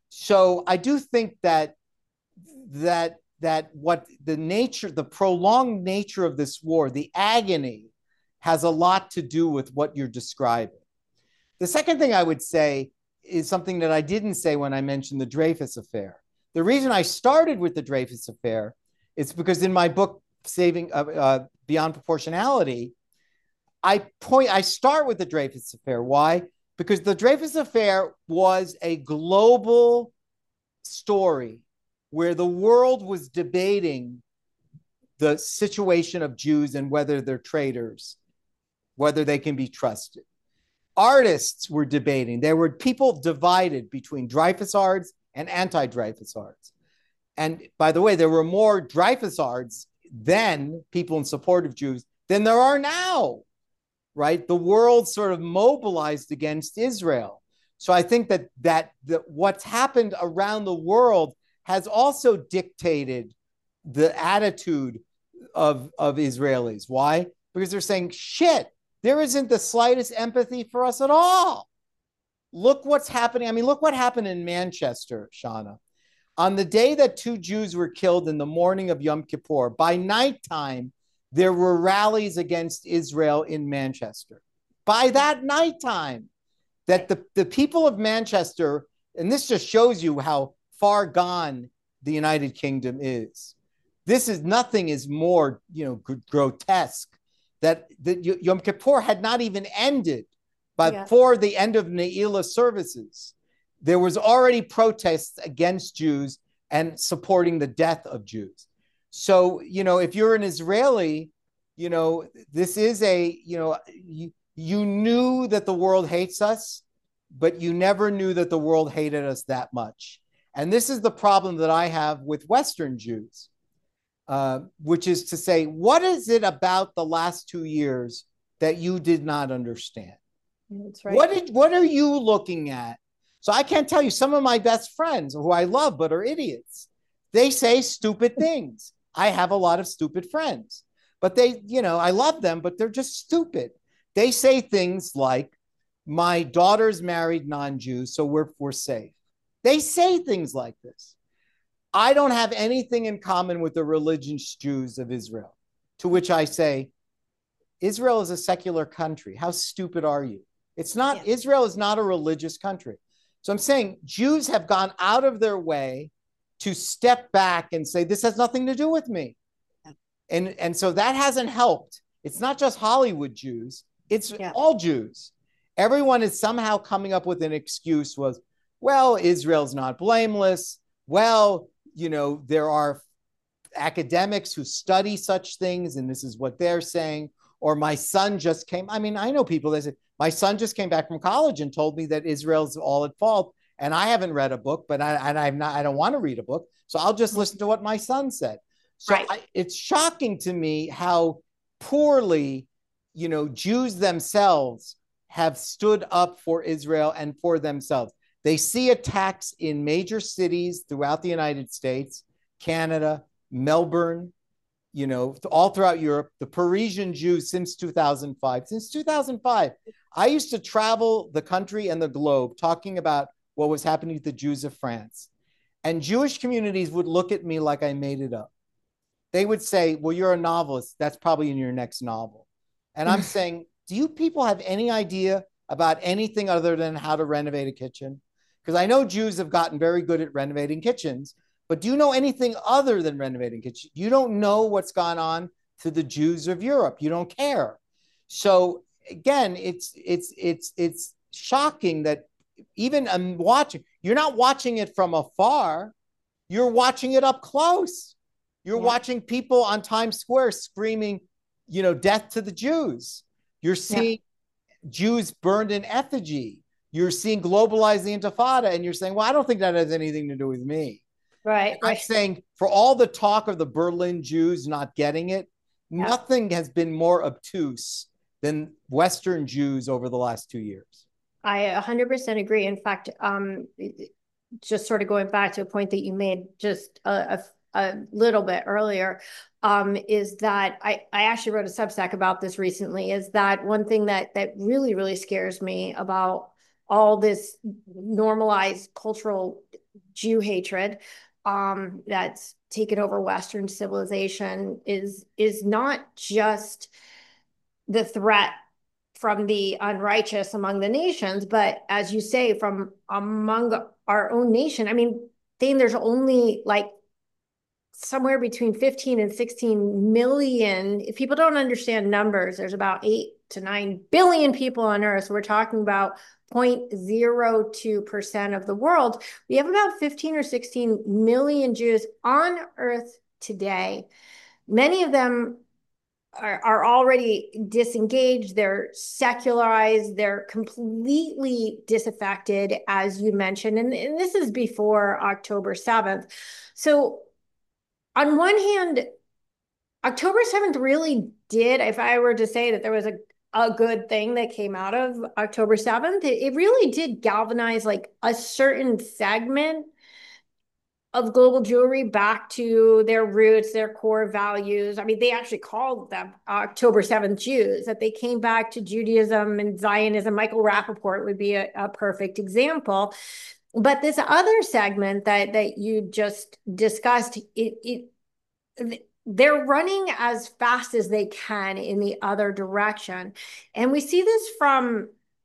So I do think that that that what the nature, the prolonged nature of this war, the agony, has a lot to do with what you're describing. The second thing I would say is something that I didn't say when I mentioned the Dreyfus Affair. The reason I started with the Dreyfus Affair is because in my book, Saving uh, uh, Beyond Proportionality, I point, I start with the Dreyfus Affair. Why? Because the Dreyfus Affair was a global story where the world was debating the situation of Jews and whether they're traitors, whether they can be trusted. Artists were debating. There were people divided between Dreyfusards and anti-Dreyfusards. And by the way, there were more Dreyfusards then, people in support of Jews, than there are now, right? The world sort of mobilized against Israel. So I think that, that, that what's happened around the world has also dictated the attitude of, of Israelis. Why? Because they're saying, shit, there isn't the slightest empathy for us at all. Look what's happening. I mean, look what happened in Manchester, Shana. On the day that two Jews were killed in the morning of Yom Kippur, by nighttime, there were rallies against Israel in Manchester. By that nighttime, that the, the people of Manchester, and this just shows you how far gone the United Kingdom is. This is nothing is more, you know, gr- grotesque that the Yom Kippur had not even ended. But yeah. Before the end of Ne'ilah services, there was already protests against Jews and supporting the death of Jews. So, you know, if you're an Israeli, you know, this is a, you know, you, you knew that the world hates us, but you never knew that the world hated us that much. And this is the problem that I have with Western Jews, uh, which is to say, what is it about the last two years that you did not understand? That's right. What did, what are you looking at? So I can't tell you. Some of my best friends who I love but are idiots, they say stupid things. I have a lot of stupid friends, but they, you know, I love them, but they're just stupid. They say things like, my daughter's married non-Jews, so we're, we're safe. They say things like this. I don't have anything in common with the religious Jews of Israel, to which I say, Israel is a secular country. How stupid are you? It's not, yeah. Israel is not a religious country. So I'm saying Jews have gone out of their way to step back and say, this has nothing to do with me. Yeah. And, and so that hasn't helped. It's not just Hollywood Jews, it's yeah. all Jews. Everyone is somehow coming up with an excuse was, well, Israel's not blameless. Well, you know, there are academics who study such things, and this is what they're saying. Or my son just came. I mean, I know people that say, my son just came back from college and told me that Israel's all at fault. And I haven't read a book, but I, and I'm not, I don't want to read a book. So I'll just listen to what my son said. So right. I, it's shocking to me how poorly, you know, Jews themselves have stood up for Israel and for themselves. They see attacks in major cities throughout the United States, Canada, Melbourne, you know, all throughout Europe, the Parisian Jews since two thousand five. Since two thousand five, I used to travel the country and the globe talking about what was happening to the Jews of France. And Jewish communities would look at me like I made it up. They would say, well, you're a novelist. That's probably in your next novel. And I'm saying, do you people have any idea about anything other than how to renovate a kitchen? Because I know Jews have gotten very good at renovating kitchens, but do you know anything other than renovating kitchens? You don't know what's gone on to the Jews of Europe. You don't care. So again, it's it's it's it's shocking that even I'm watching, you're not watching it from afar, you're watching it up close. You're yeah. watching people on Times Square screaming, you know, death to the Jews. You're seeing yeah. Jews burned in effigy. You're seeing globalize the Intifada, and you're saying, well, I don't think that has anything to do with me. Right. I'm right. saying for all the talk of the Berlin Jews not getting it, yeah. nothing has been more obtuse than Western Jews over the last two years. I one hundred percent agree. In fact, um, just sort of going back to a point that you made just a, a, a little bit earlier, um, is that I, I actually wrote a Substack about this recently, is that one thing that that really, really scares me about all this normalized cultural Jew hatred um, that's taken over Western civilization is, is not just the threat from the unrighteous among the nations, but as you say, from among our own nation. I mean, Thane, there's only like somewhere between fifteen and sixteen million. If people don't understand numbers, there's about eight to nine billion people on Earth. So we're talking about zero point zero two percent of the world. We have about fifteen or sixteen million Jews on Earth today. Many of them are, are already disengaged, they're secularized, they're completely disaffected, as you mentioned, and, and this is before October seventh. So on one hand, October seventh really did, if I were to say that there was a, a good thing that came out of October seventh, it, it really did galvanize like a certain segment of global Jewry back to their roots, their core values. I mean, they actually called them October seventh Jews, that they came back to Judaism and Zionism. Michael Rappaport would be a, a perfect example. But this other segment that, that you just discussed, it, it they're running as fast as they can in the other direction. And we see this from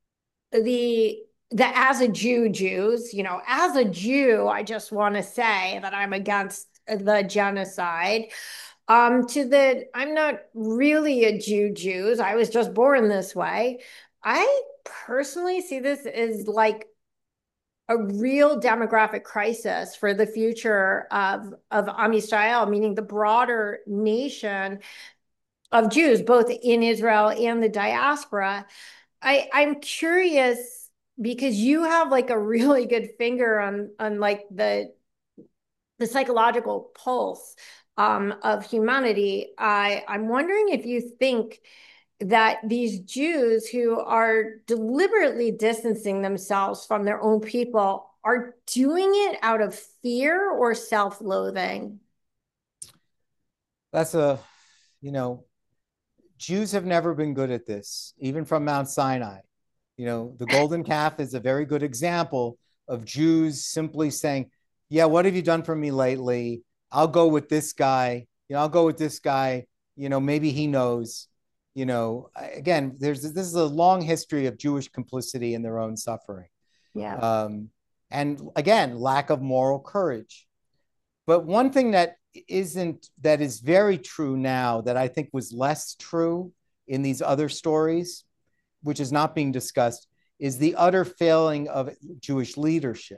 the the as a Jew Jews, you know, as a Jew, I just want to say that I'm against the genocide. Um, to the, I'm not really a Jew Jews. I was just born this way. I personally see this as like a real demographic crisis for the future of, of Am Yisrael, meaning the broader nation of Jews, both in Israel and the diaspora. I, I'm curious because you have like a really good finger on, on like the, the psychological pulse um, of humanity. I, I'm wondering if you think that these Jews who are deliberately distancing themselves from their own people are doing it out of fear or self-loathing. That's a, you know, Jews have never been good at this, even from Mount Sinai. You know, the golden calf is a very good example of Jews simply saying, yeah, what have you done for me lately? I'll go with this guy. You know, I'll go with this guy. You know, maybe he knows. You know, again, there's this is a long history of Jewish complicity in their own suffering. Yeah. Um, and again, lack of moral courage. But one thing that isn't that is very true now that I think was less true in these other stories, which is not being discussed, is the utter failing of Jewish leadership.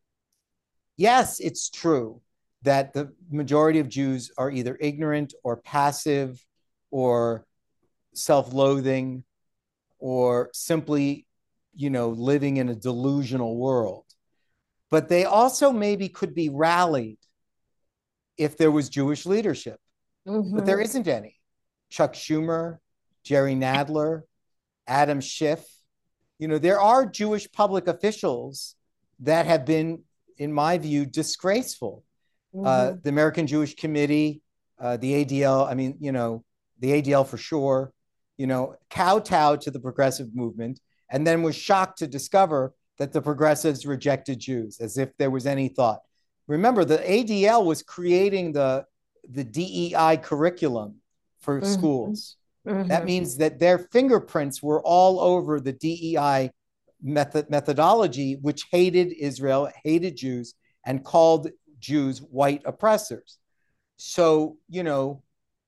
Yes, it's true that the majority of Jews are either ignorant or passive or self-loathing or simply, you know, living in a delusional world. But they also maybe could be rallied if there was Jewish leadership. Mm-hmm. But there isn't any. Chuck Schumer, Jerry Nadler, Adam Schiff. You know, there are Jewish public officials that have been, in my view, disgraceful. Mm-hmm. Uh, the American Jewish Committee, uh, the A D L, I mean, you know, the A D L for sure, you know, kowtowed to the progressive movement and then was shocked to discover that the progressives rejected Jews, as if there was any thought. Remember, the A D L was creating the, the D E I curriculum for mm-hmm. schools. Mm-hmm. That means that their fingerprints were all over the D E I method, methodology, which hated Israel, hated Jews, and called Jews white oppressors. So, you know,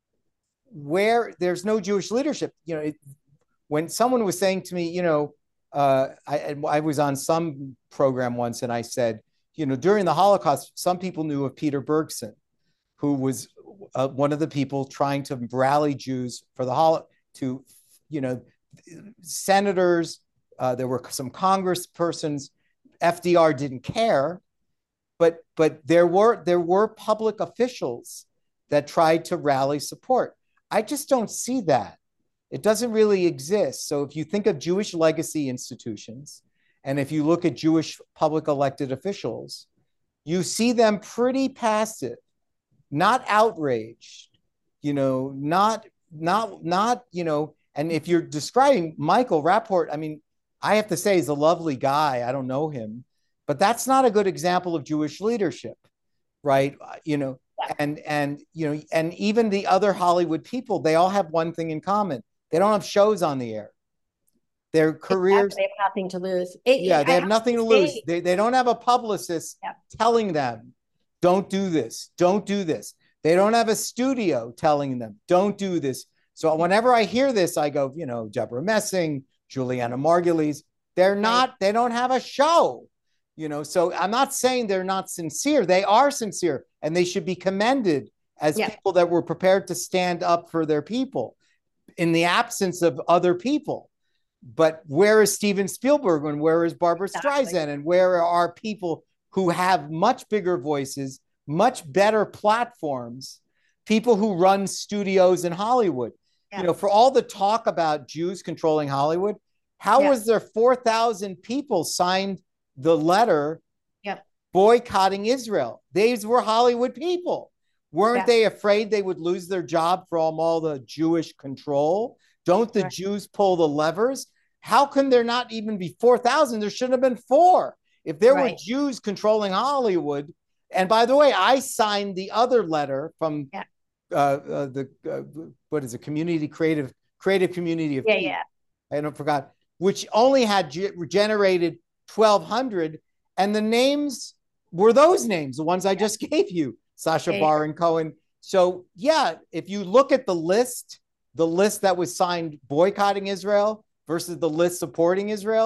where there's no Jewish leadership, you know, it, when someone was saying to me, you know, uh, I, I was on some program once and I said, you know, during the Holocaust, some people knew of Peter Bergson, who was uh, one of the people trying to rally Jews for the Holocaust, to, you know, senators, uh, there were some congresspersons. F D R didn't care, but but there were there were public officials that tried to rally support. I just don't see that. It doesn't really exist. So if you think of Jewish legacy institutions, and if you look at Jewish public elected officials, you see them pretty passive, not outraged, you know, not, not, not, you know, and if you're describing Michael Rappaport, I mean, I have to say he's a lovely guy. I don't know him, but that's not a good example of Jewish leadership, right? You know, and, and, you know, and even the other Hollywood people, they all have one thing in common. They don't have shows on the air. Their careers, exactly. They have nothing to lose. It, yeah, they have, have nothing to, to lose. They, they don't have a publicist yeah. telling them, don't do this, don't do this. They don't have a studio telling them, don't do this. So whenever I hear this, I go, you know, Deborah Messing, Juliana Margulies, they're not, right. they don't have a show, you know. So I'm not saying they're not sincere. They are sincere and they should be commended as yeah. people that were prepared to stand up for their people in the absence of other people. But where is Steven Spielberg and where is Barbara exactly. Streisand and where are people who have much bigger voices, much better platforms, people who run studios in Hollywood? Yeah. You know, for all the talk about Jews controlling Hollywood, how yeah. was there four thousand people signed the letter yeah. boycotting Israel? These were Hollywood people. Weren't yeah. they afraid they would lose their job from all the Jewish control? Don't the right. Jews pull the levers? How can there not even be four thousand? There should have been four. If there right. were Jews controlling Hollywood, and by the way, I signed the other letter from yeah. uh, uh, the, uh, what is it, community, creative, creative community of yeah, Keith. yeah. I don't forgot, which only had ge- generated twelve hundred, and the names were those names, the ones I yeah. just gave you, Sacha yeah. Baron Cohen. So yeah, if you look at the list, the list that was signed boycotting Israel versus the list supporting Israel,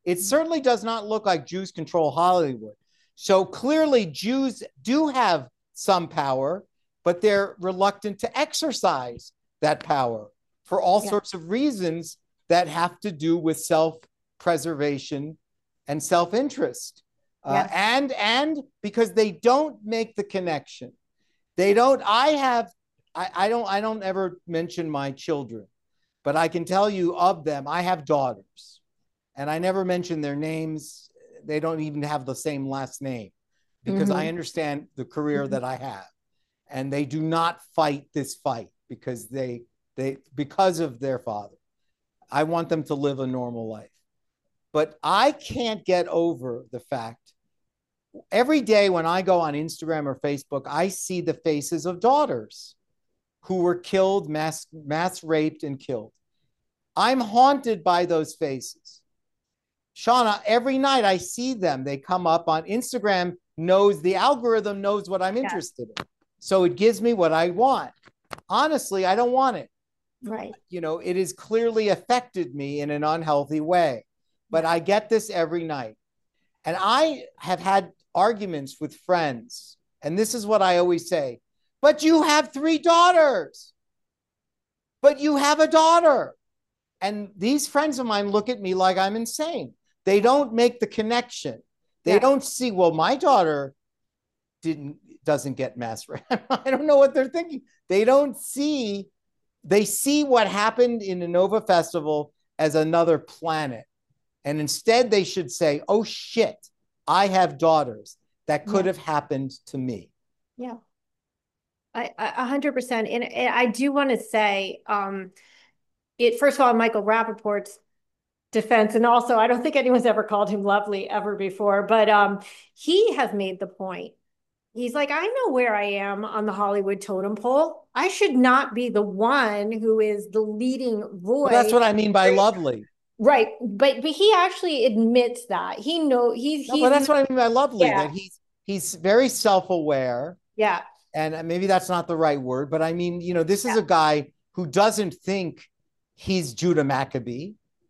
It certainly does not look like Jews control Hollywood. So clearly Jews do have some power, but they're reluctant to exercise that power for all yeah. sorts of reasons that have to do with self-preservation and self-interest. Uh, yeah. and and because they don't make the connection. They don't, I have, I, I don't, I don't ever mention my children, but I can tell you of them, I have daughters and I never mention their names. They don't even have the same last name because mm-hmm. I understand the career mm-hmm. that I have, and they do not fight this fight because they, they, because of their father. I want them to live a normal life, but I can't get over the fact every day when I go on Instagram or Facebook, I see the faces of daughters who were killed, mass, mass raped and killed. I'm haunted by those faces. Shauna, every night I see them. They come up on Instagram, knows the algorithm knows what I'm interested yeah. in. So it gives me what I want. Honestly, I don't want it. Right. You know, it has clearly affected me in an unhealthy way, but I get this every night. And I have had arguments with friends, and this is what I always say, but you have three daughters, but you have a daughter. And these friends of mine look at me like I'm insane. They don't make the connection. They yeah. don't see, well, my daughter didn't, doesn't get mass rape. I don't know what they're thinking. They don't see, they see what happened in the Nova Festival as another planet. And instead they should say, oh shit, I have daughters. That could yeah. have happened to me. Yeah, I a hundred percent. And I do want to say, um, it first of all, Michael Rappaport's defense, and also I don't think anyone's ever called him lovely ever before, but um, he has made the point. He's like, I know where I am on the Hollywood totem pole. I should not be the one who is the leading voice. Well, that's what I mean by lovely. Right, but but he actually admits that he know he's. No, he's but that's what I mean by lovely. Yeah. That he's he's very self-aware. Yeah, and maybe that's not the right word, but I mean, you know, this is yeah. a guy who doesn't think he's Judah Maccabee.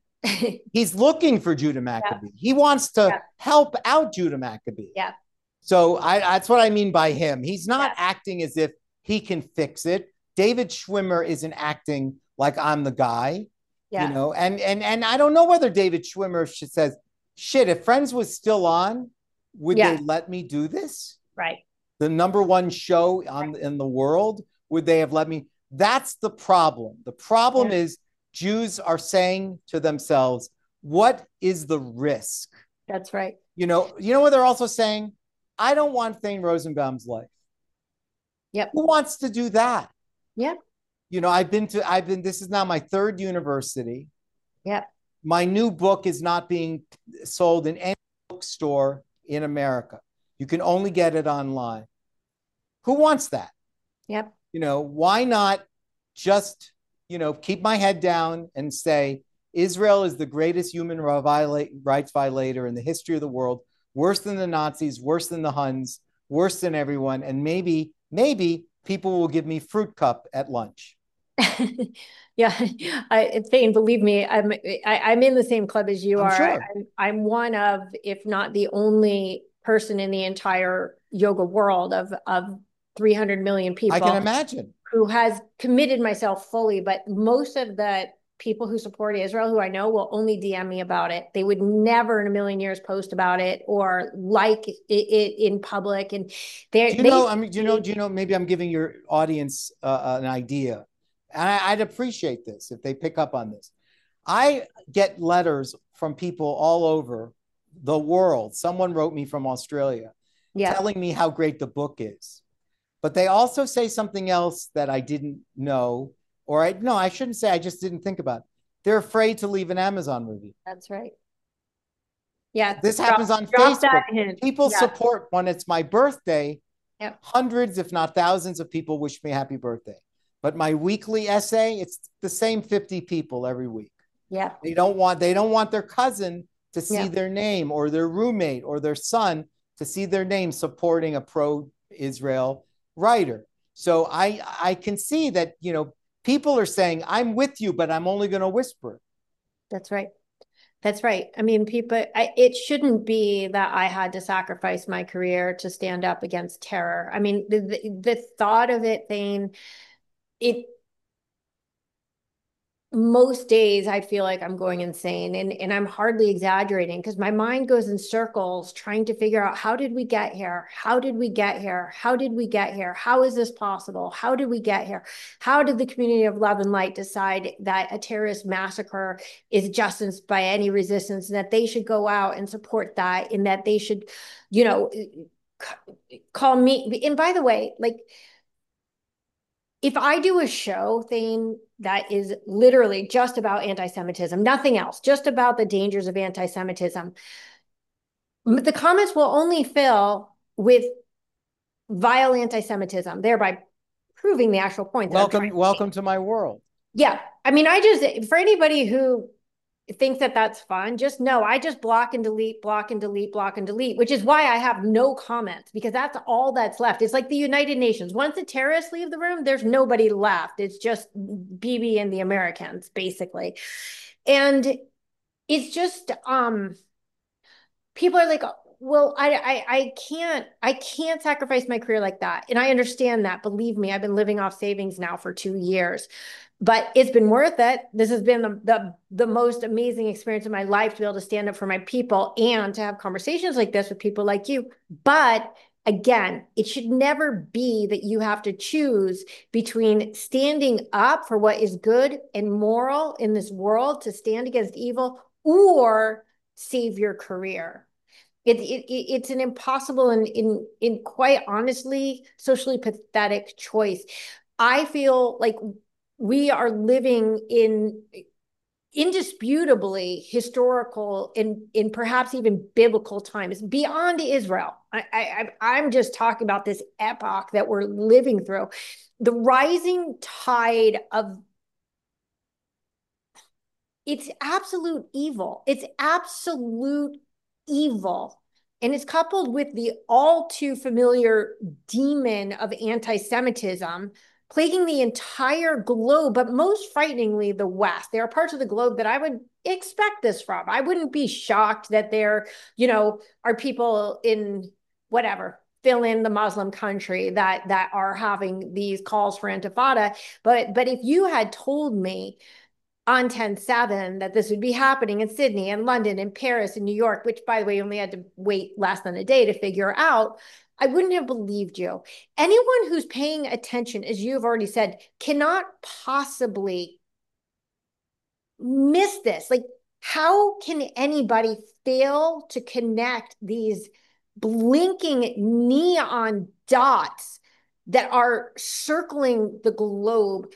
He's looking for Judah Maccabee. Yeah. He wants to yeah. help out Judah Maccabee. Yeah. So I, that's what I mean by him. He's not yeah. acting as if he can fix it. David Schwimmer isn't acting like I'm the guy. Yeah. You know, and and and I don't know whether David Schwimmer says, shit, if Friends was still on, would yeah. they let me do this? Right. The number one show on right. in the world, would they have let me? That's the problem. The problem yeah. is Jews are saying to themselves, what is the risk? That's right. You know, you know what they're also saying? I don't want Thane Rosenbaum's life. Yep. Who wants to do that? Yep. You know, I've been to, I've been, this is now my third university. Yep. My new book is not being sold in any bookstore in America. You can only get it online. Who wants that? Yep. You know, why not just, you know, keep my head down and say, Israel is the greatest human rights violator in the history of the world, worse than the Nazis, worse than the Huns, worse than everyone. And maybe, maybe people will give me fruit cup at lunch. Yeah, I, Thane, believe me, I'm I, I'm in the same club as you I'm are. Sure. I'm, I'm one of, if not the only person in the entire yoga world of of three hundred million people. I can imagine. Who has committed myself fully, but most of the people who support Israel, who I know, will only D M me about it. They would never in a million years post about it or like it, it in public. And they're, do you they, know, I mean, do you know, do you know, maybe I'm giving your audience uh, an idea. And I, I'd appreciate this if they pick up on this. I get letters from people all over the world. Someone wrote me from Australia yeah. telling me how great the book is. But they also say something else that I didn't know, or I no, I shouldn't say, I just didn't think about it. They're afraid to leave an Amazon review. That's right. Yeah. This drop, happens on Facebook. People yeah. support when it's my birthday. Yep. Hundreds, if not thousands of people wish me happy birthday. But my weekly essay, it's the same fifty people every week. Yeah. They don't want, they don't want their cousin to see yeah. their name, or their roommate or their son to see their name supporting a pro-Israel writer. So I I can see that, you know, people are saying, I'm with you, but I'm only going to whisper. That's right. That's right. I mean, people, I, it shouldn't be that I had to sacrifice my career to stand up against terror. I mean, the, the, the thought of it, Thane, it, most days I feel like I'm going insane, and, and I'm hardly exaggerating because my mind goes in circles trying to figure out, how did we get here? How did we get here? How did we get here? How is this possible? How did we get here? How did the community of Love and Light decide that a terrorist massacre is justice by any resistance, and that they should go out and support that, and that they should, you know, call me? And by the way, like, if I do a show thing that is literally just about anti-Semitism, nothing else, just about the dangers of anti-Semitism, the comments will only fill with vile anti-Semitism, thereby proving the actual point that I'm Welcome, trying to welcome make. to my world. Yeah. I mean, I just, for anybody who thinks that that's fun, just know I just block and delete, block and delete, block and delete, which is why I have no comments, because that's all that's left. It's like the United Nations. Once the terrorists leave the room, there's nobody left. It's just Bibi and the Americans, basically. And it's just, um, people are like, well, I, I, I can't, I can't sacrifice my career like that. And I understand that. Believe me, I've been living off savings now for two years. But it's been worth it. This has been the, the, the most amazing experience of my life, to be able to stand up for my people and to have conversations like this with people like you. But again, it should never be that you have to choose between standing up for what is good and moral in this world, to stand against evil, or save your career. It, it, it's an impossible and in, in quite honestly, socially pathetic choice. I feel like we are living in indisputably historical and in perhaps even biblical times beyond Israel. I, I, I'm just talking about this epoch that we're living through. The rising tide of, it's absolute evil. It's absolute evil. And it's coupled with the all too familiar demon of anti-Semitism plaguing the entire globe, but most frighteningly, the West. There are parts of the globe that I would expect this from. I wouldn't be shocked that there, you know, are people in whatever, fill in the Muslim country that that are having these calls for intifada. But but if you had told me on ten seven that this would be happening in Sydney and London and Paris and New York, which, by the way, you only had to wait less than a day to figure out, I wouldn't have believed you. Anyone who's paying attention, as you've already said, cannot possibly miss this. Like, how can anybody fail to connect these blinking neon dots that are circling the globe?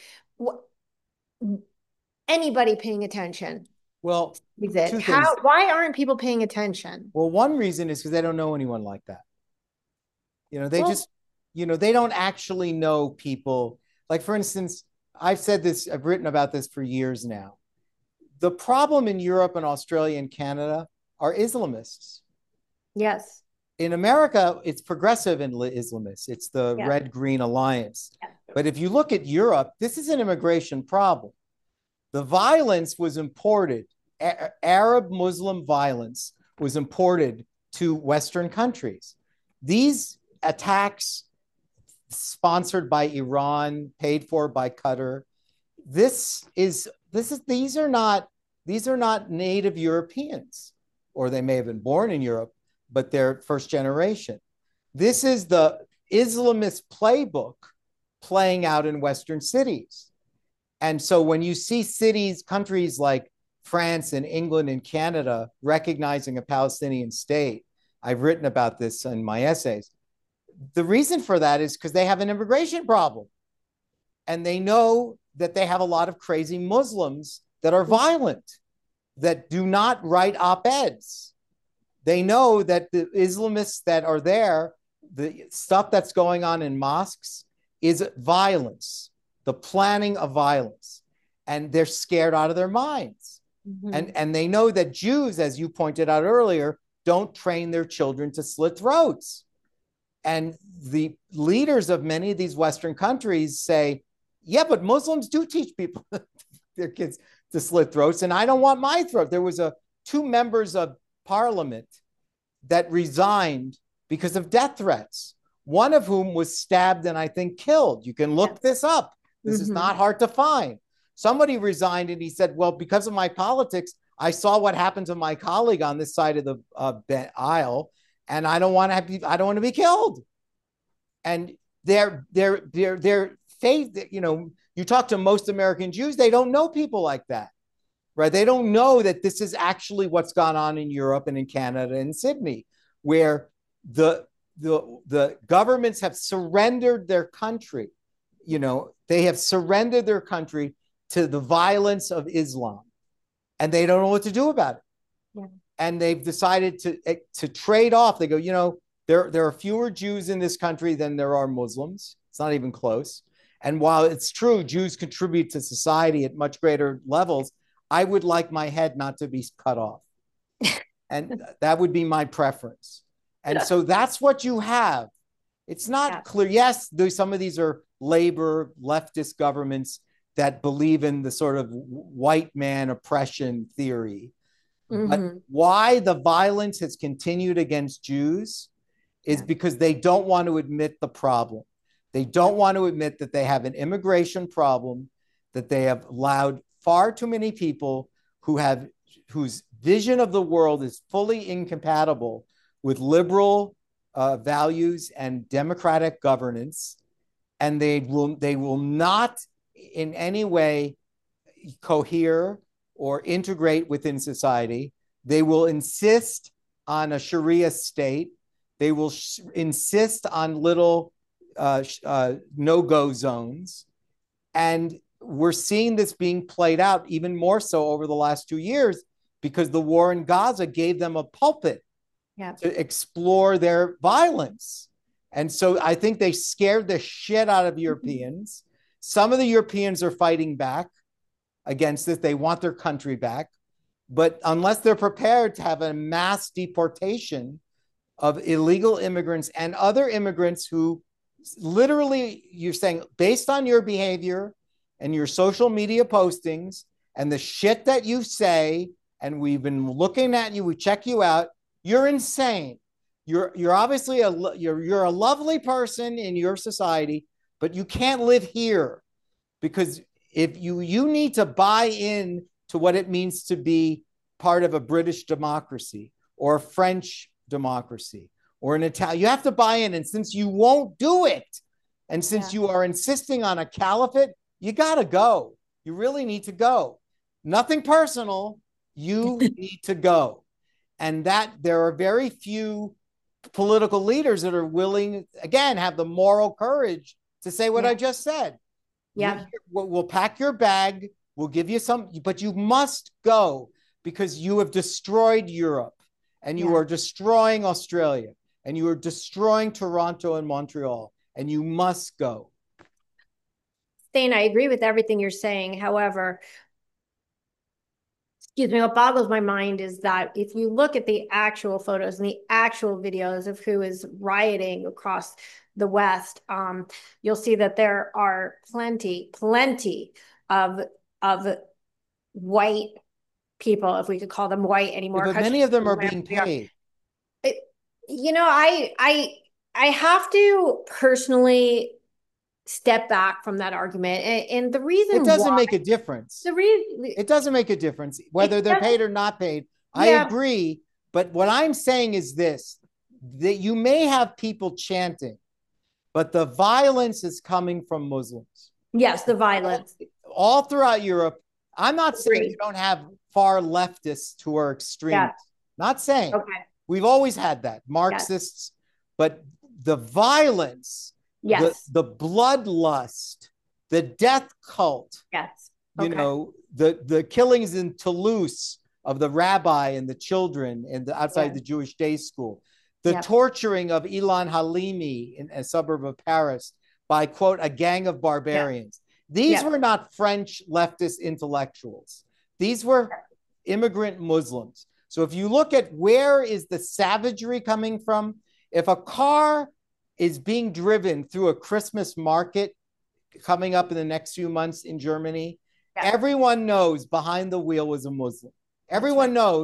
Anybody paying attention? Well, Is it? two How, things. why aren't people paying attention? Well, one reason is because they don't know anyone like that. You know, they Well, just, you know, they don't actually know people. Like, for instance, I've said this, I've written about this for years now. The problem in Europe and Australia and Canada are Islamists. yes. In America, it's progressive and Islamists. It's the Yeah. Red-Green Alliance. Yeah. But if you look at Europe, this is an immigration problem. The violence was imported. A- Arab Muslim violence was imported to Western countries. These attacks, sponsored by Iran, paid for by Qatar, this is this is these are not these are not native Europeans, or they may have been born in Europe, but they're first generation. This is the Islamist playbook playing out in Western cities. And so when you see cities, countries like France and England and Canada recognizing a Palestinian state, I've written about this in my essays. The reason for that is because they have an immigration problem. And they know that they have a lot of crazy Muslims that are violent, that do not write op-eds. They know that the Islamists that are there, the stuff that's going on in mosques is violence, the planning of violence. And they're scared out of their minds. Mm-hmm. And, and they know that Jews, as you pointed out earlier, don't train their children to slit throats. And the leaders of many of these Western countries say, yeah, but Muslims do teach people, their kids, to slit throats, and I don't want my throat. There was a two members of parliament that resigned because of death threats, one of whom was stabbed and I think killed. You can look this up. This mm-hmm. is not hard to find. Somebody resigned and he said, well, because of my politics, I saw what happened to my colleague on this side of the uh, aisle, and I don't want to have, I don't want to be killed. And their their their their faith, you know, you talk to most American Jews, they don't know people like that, right? They don't know that this is actually what's gone on in Europe and in Canada and Sydney, where the the the governments have surrendered their country. You know, they have surrendered their country to the violence of Islam, and they don't know what to do about it. Yeah. And they've decided to to trade off. They go, you know, there there are fewer Jews in this country than there are Muslims. It's not even close. And while it's true, Jews contribute to society at much greater levels, I would like my head not to be cut off. And that would be my preference. And so that's what you have. It's not yeah. clear. Yes, some of these are labor, leftist governments that believe in the sort of white man oppression theory. Mm-hmm. But why the violence has continued against Jews is yeah. because they don't want to admit the problem. They don't want to admit that they have an immigration problem, that they have allowed far too many people who have whose vision of the world is fully incompatible with liberal uh, values and democratic governance, and they will they will not in any way cohere or integrate within society. They will insist on a Sharia state. They will sh- insist on little uh, uh, no-go zones. And we're seeing this being played out even more so over the last two years because the war in Gaza gave them a pulpit yeah. to explore their violence. And so I think they scared the shit out of Europeans. Some of the Europeans are fighting back against this. They want their country back. But unless they're prepared to have a mass deportation of illegal immigrants and other immigrants who literally, you're saying, based on your behavior and your social media postings and the shit that you say, and we've been looking at you, we check you out, you're insane. You're you're obviously a you're you're a lovely person in your society, but you can't live here because if you you need to buy in to what it means to be part of a British democracy or a French democracy or an Italian, you have to buy in. And since you won't do it, and since yeah. you are insisting on a caliphate, you got to go. You really need to go. Nothing personal. You need to go. And that there are very few political leaders that are willing, again, have the moral courage to say what yeah. I just said. Yeah. We'll, we'll pack your bag. We'll give you some, but you must go because you have destroyed Europe and you yeah. are destroying Australia and you are destroying Toronto and Montreal, and you must go. Thane, I agree with everything you're saying. However, excuse me, what boggles my mind is that if you look at the actual photos and the actual videos of who is rioting across the West, um, you'll see that there are plenty, plenty of, of white people, if we could call them white anymore. Yeah, but many of them are being paid. It, you know, I, I, I have to personally step back from that argument. And, and the reason it doesn't why, make a difference. The reason it doesn't make a difference whether they're paid or not paid. Yeah. I agree. But what I'm saying is this, that you may have people chanting, but the violence is coming from Muslims. Yes, the violence. All, all throughout Europe. I'm not saying you don't have far leftists who are extreme. Yeah. Not saying. Okay. We've always had that. Marxists. Yes. But the violence, yes. the, the bloodlust, the death cult, yes. Okay. you know, the, the killings in Toulouse of the rabbi and the children and the, outside yeah. the Jewish day school, the yep. torturing of Ilan Halimi in a suburb of Paris by, quote, a gang of barbarians. Yep. These yep. were not French leftist intellectuals. These were immigrant Muslims. So if you look at where is the savagery coming from, if a car is being driven through a Christmas market coming up in the next few months in Germany, yeah. everyone knows behind the wheel was a Muslim. Everyone right. knows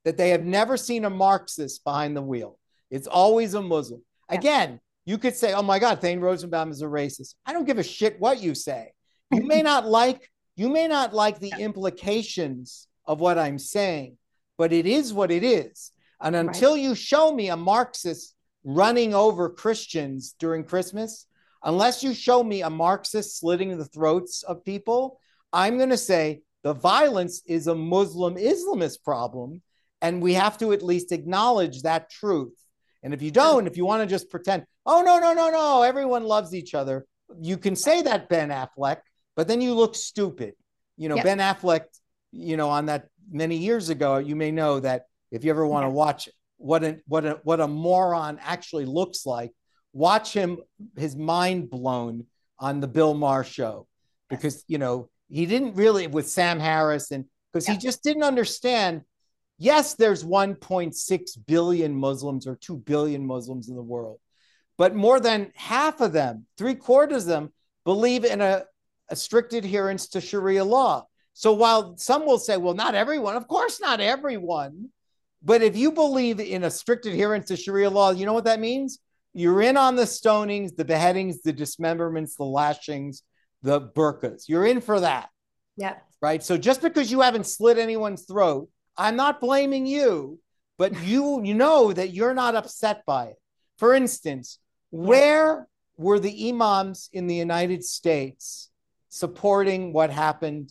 that they have never seen a Marxist behind the wheel. It's always a Muslim. Yeah. Again, you could say, oh my God, Thane Rosenbaum is a racist. I don't give a shit what you say. You may not like, you may not like the yeah. implications of what I'm saying, but it is what it is. And until right. you show me a Marxist running over Christians during Christmas, unless you show me a Marxist slitting the throats of people, I'm going to say the violence is a Muslim Islamist problem. And we have to at least acknowledge that truth. And if you don't, if you want to just pretend, oh, no, no, no, no, everyone loves each other. You can say that, Ben Affleck, but then you look stupid. You know, yep. Ben Affleck, you know, on that many years ago, you may know that if you ever want to yeah. watch what a, what a, what a moron actually looks like, watch him, his mind blown on the Bill Maher show, because, you know, he didn't really, with Sam Harris, and because yeah. he just didn't understand. Yes, there's one point six billion Muslims or two billion Muslims in the world, but more than half of them, three quarters of them, believe in a, a strict adherence to Sharia law. So while some will say, well, not everyone, of course, not everyone. But if you believe in a strict adherence to Sharia law, you know what that means? You're in on the stonings, the beheadings, the dismemberments, the lashings, the burqas. You're in for that. Yeah. Right. So just because you haven't slit anyone's throat, I'm not blaming you, but you, you know that you're not upset by it. For instance, yeah. where were the imams in the United States supporting what happened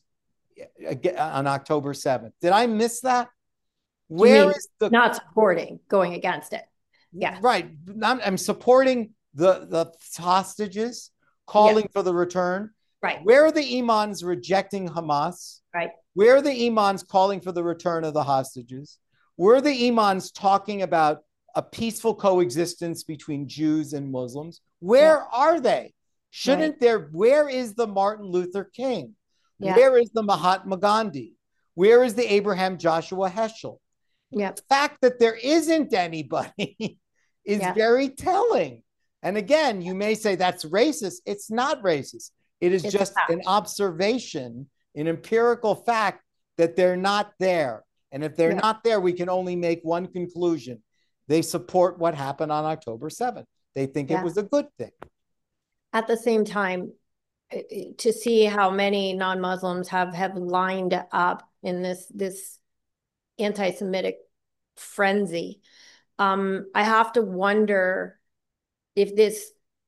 on October seventh? Did I miss that? Where is the not supporting, going against it? Yeah, right. I'm, I'm supporting the the hostages, calling yeah. for the return. Right. Where are the imams rejecting Hamas? Right. Where are the imams calling for the return of the hostages? Where are the imams talking about a peaceful coexistence between Jews and Muslims? Where yeah. are they? Shouldn't right. there? Where is the Martin Luther King? Yeah. Where is the Mahatma Gandhi? Where is the Abraham Joshua Heschel? Yeah. The fact that there isn't anybody is yeah. very telling. And again, you may say that's racist. It's not racist. It is it's just an observation, an empirical fact that they're not there. And if they're yeah. not there, we can only make one conclusion. They support what happened on October seventh. They think yeah. it was a good thing. At the same time, to see how many non-Muslims have, have lined up in this, this anti-Semitic frenzy, um, I have to wonder if this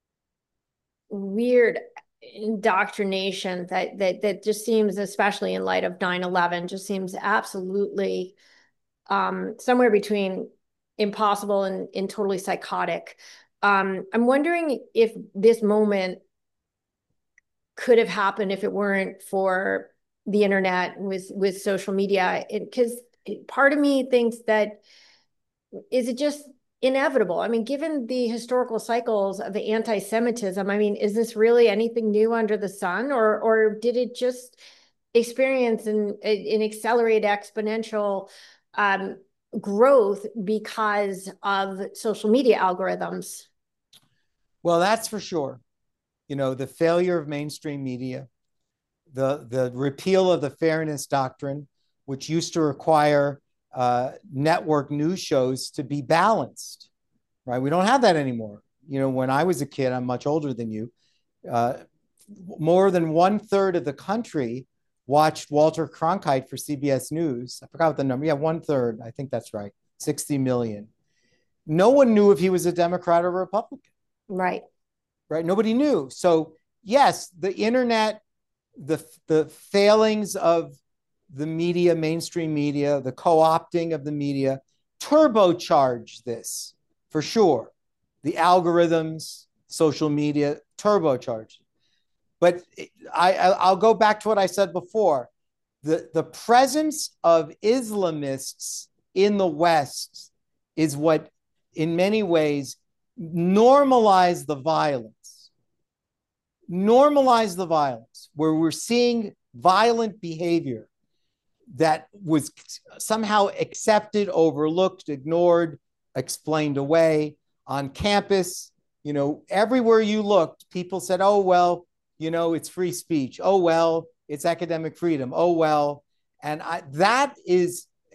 weird indoctrination that that that just seems, especially in light of nine eleven, just seems absolutely um, somewhere between impossible and, and totally psychotic. Um, I'm wondering if this moment could have happened if it weren't for the internet with with social media, because part of me thinks that, is it just inevitable? I mean, given the historical cycles of anti-Semitism, I mean, is this really anything new under the sun, or or did it just experience an, an accelerated exponential um, growth because of social media algorithms? Well, that's for sure. You know, the failure of mainstream media, the, the repeal of the Fairness Doctrine, which used to require uh, network news shows to be balanced, right? We don't have that anymore. You know, when I was a kid, I'm much older than you, uh, more than one third of the country watched Walter Cronkite for C B S News. I forgot what the number. Yeah, one third. I think that's right. sixty million. No one knew if he was a Democrat or Republican. Right. Right. Nobody knew. So yes, the internet, the, the failings of the media, mainstream media, the co-opting of the media turbocharged this for sure. The algorithms, social media turbocharged. But I, I'll go back to what I said before. The, the presence of Islamists in the West is what, in many ways, normalized the violence. Normalize the violence, where we're seeing violent behavior that was somehow accepted, overlooked, ignored, explained away on campus. You know, everywhere you looked, people said, oh, well, you know, it's free speech. Oh, well, it's academic freedom. Oh, well. And I, that is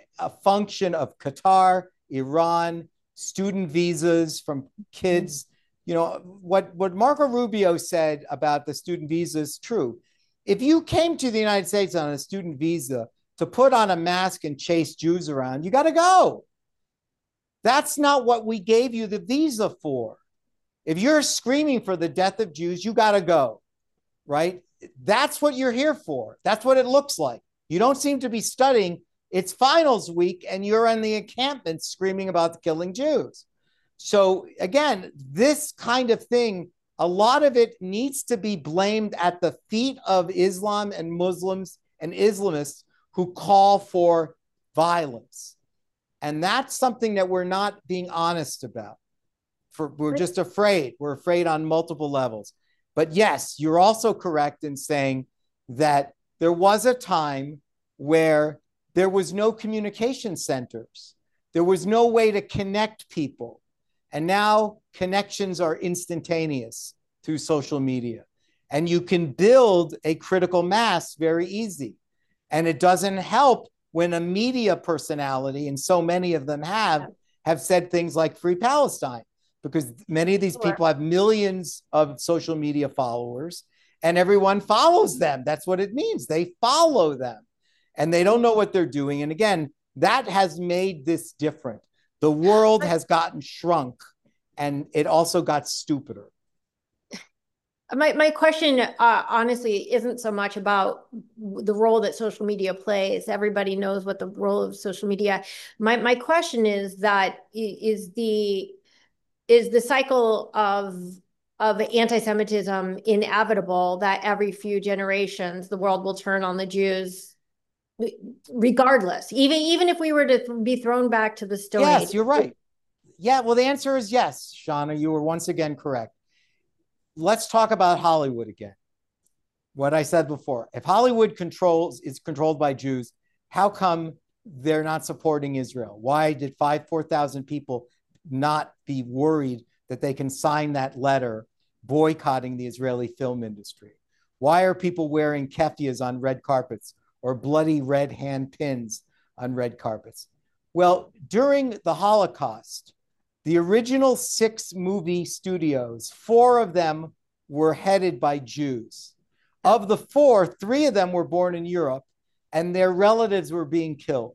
a function of Qatar, Iran, student visas from kids. You know, what, what Marco Rubio said about the student visa is true. If you came to the United States on a student visa to put on a mask and chase Jews around, you got to go. That's not what we gave you the visa for. If you're screaming for the death of Jews, you got to go, right? That's what you're here for. That's what it looks like. You don't seem to be studying. It's finals week and you're in the encampment screaming about killing Jews. So again, this kind of thing, a lot of it needs to be blamed at the feet of Islam and Muslims and Islamists who call for violence. And that's something that we're not being honest about. For, we're just afraid. We're afraid on multiple levels. But yes, you're also correct in saying that there was a time where there was no communication centers. There was no way to connect people. And now connections are instantaneous through social media. And you can build a critical mass very easy. And it doesn't help when a media personality, and so many of them have, have said things like Free Palestine, because many of these sure. people have millions of social media followers and everyone follows them. That's what it means. They follow them and they don't know what they're doing. And again, that has made this different. The world has gotten shrunk and it also got stupider. My my question, uh, honestly, isn't so much about the role that social media plays. Everybody knows what the role of social media. My my question is that is the is the cycle of of anti-Semitism inevitable, that every few generations the world will turn on the Jews, regardless, even even if we were to be thrown back to the Stone Yes, Age? Yes, you're right. Yeah, well, the answer is yes, Shauna. You were once again correct. Let's talk about Hollywood again. What I said before, if Hollywood controls is controlled by Jews, how come they're not supporting Israel? Why did five, four thousand people not be worried that they can sign that letter boycotting the Israeli film industry? Why are people wearing keffiyehs on red carpets or bloody red hand pins on red carpets? Well, during the Holocaust, the original six movie studios, four of them were headed by Jews. Of the four, three of them were born in Europe and their relatives were being killed.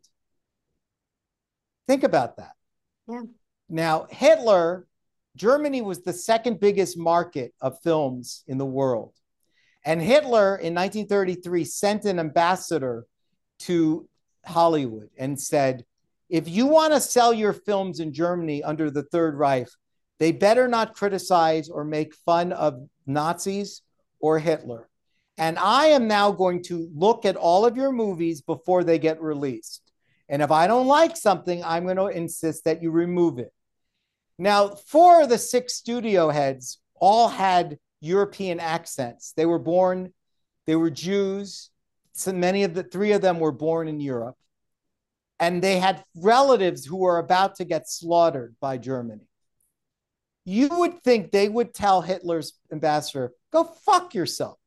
Think about that. Yeah. Now, Hitler, Germany was the second biggest market of films in the world. And Hitler in nineteen thirty-three sent an ambassador to Hollywood and said, if you want to sell your films in Germany under the Third Reich, they better not criticize or make fun of Nazis or Hitler. And I am now going to look at all of your movies before they get released. And if I don't like something, I'm going to insist that you remove it. Now, four of the six studio heads all had European accents. They were born, they were Jews. So many of the, three of them were born in Europe. And they had relatives who were about to get slaughtered by Germany. You would think they would tell Hitler's ambassador, go fuck yourself.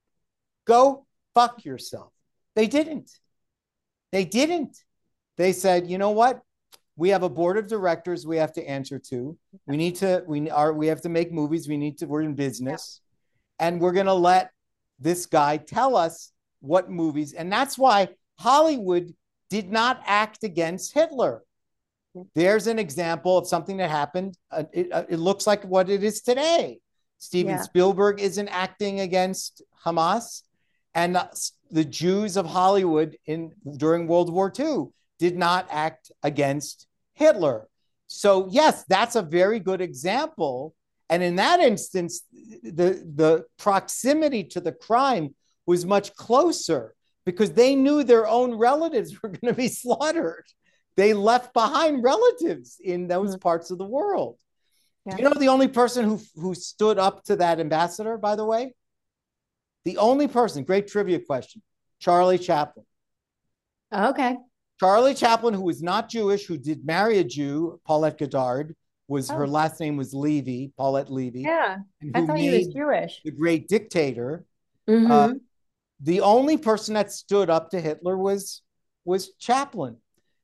Go fuck yourself. They didn't. They didn't. They said, you know what? We have a board of directors we have to answer to. We need to, we are, we have to make movies. We need to, we're in business. Yeah. And we're going to let this guy tell us what movies. And that's why Hollywood did not act against Hitler. There's an example of something that happened. Uh, it, uh, it looks like what it is today. Steven yeah. Spielberg isn't acting against Hamas. And uh, the Jews of Hollywood in during World War Two did not act against Hitler. So yes, that's a very good example. And in that instance, the, the proximity to the crime was much closer because they knew their own relatives were going to be slaughtered. They left behind relatives in those mm-hmm. parts of the world. Yeah. Do you know the only person who, who stood up to that ambassador, by the way? The only person, great trivia question, Charlie Chaplin. Okay. Charlie Chaplin, who was not Jewish, who did marry a Jew, Paulette Goddard, was oh. her last name was Levy, Paulette Levy. Yeah, and who I thought he was Jewish. The great dictator. Mm-hmm. Uh, the only person that stood up to Hitler was, was Chaplin.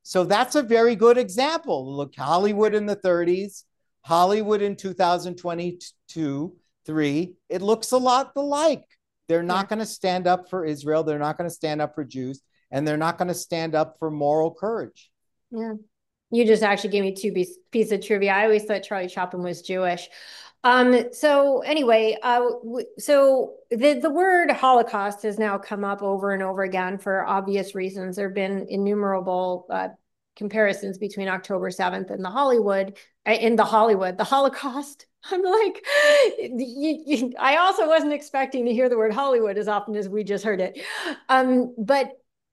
So that's a very good example. Look, Hollywood in the thirties, Hollywood in two thousand twenty-two, three, it looks a lot alike. They're Yeah. not going to stand up for Israel. They're not going to stand up for Jews, and they're not going to stand up for moral courage. Yeah. You just actually gave me two pieces of trivia. I always thought Charlie Chaplin was Jewish. Um, so anyway, uh, so the, the word Holocaust has now come up over and over again for obvious reasons. There have been innumerable uh, comparisons between October seventh and the Hollywood, uh, in the Hollywood, the Holocaust. I'm like, you, you, I also wasn't expecting to hear the word Hollywood as often as we just heard it. Um, but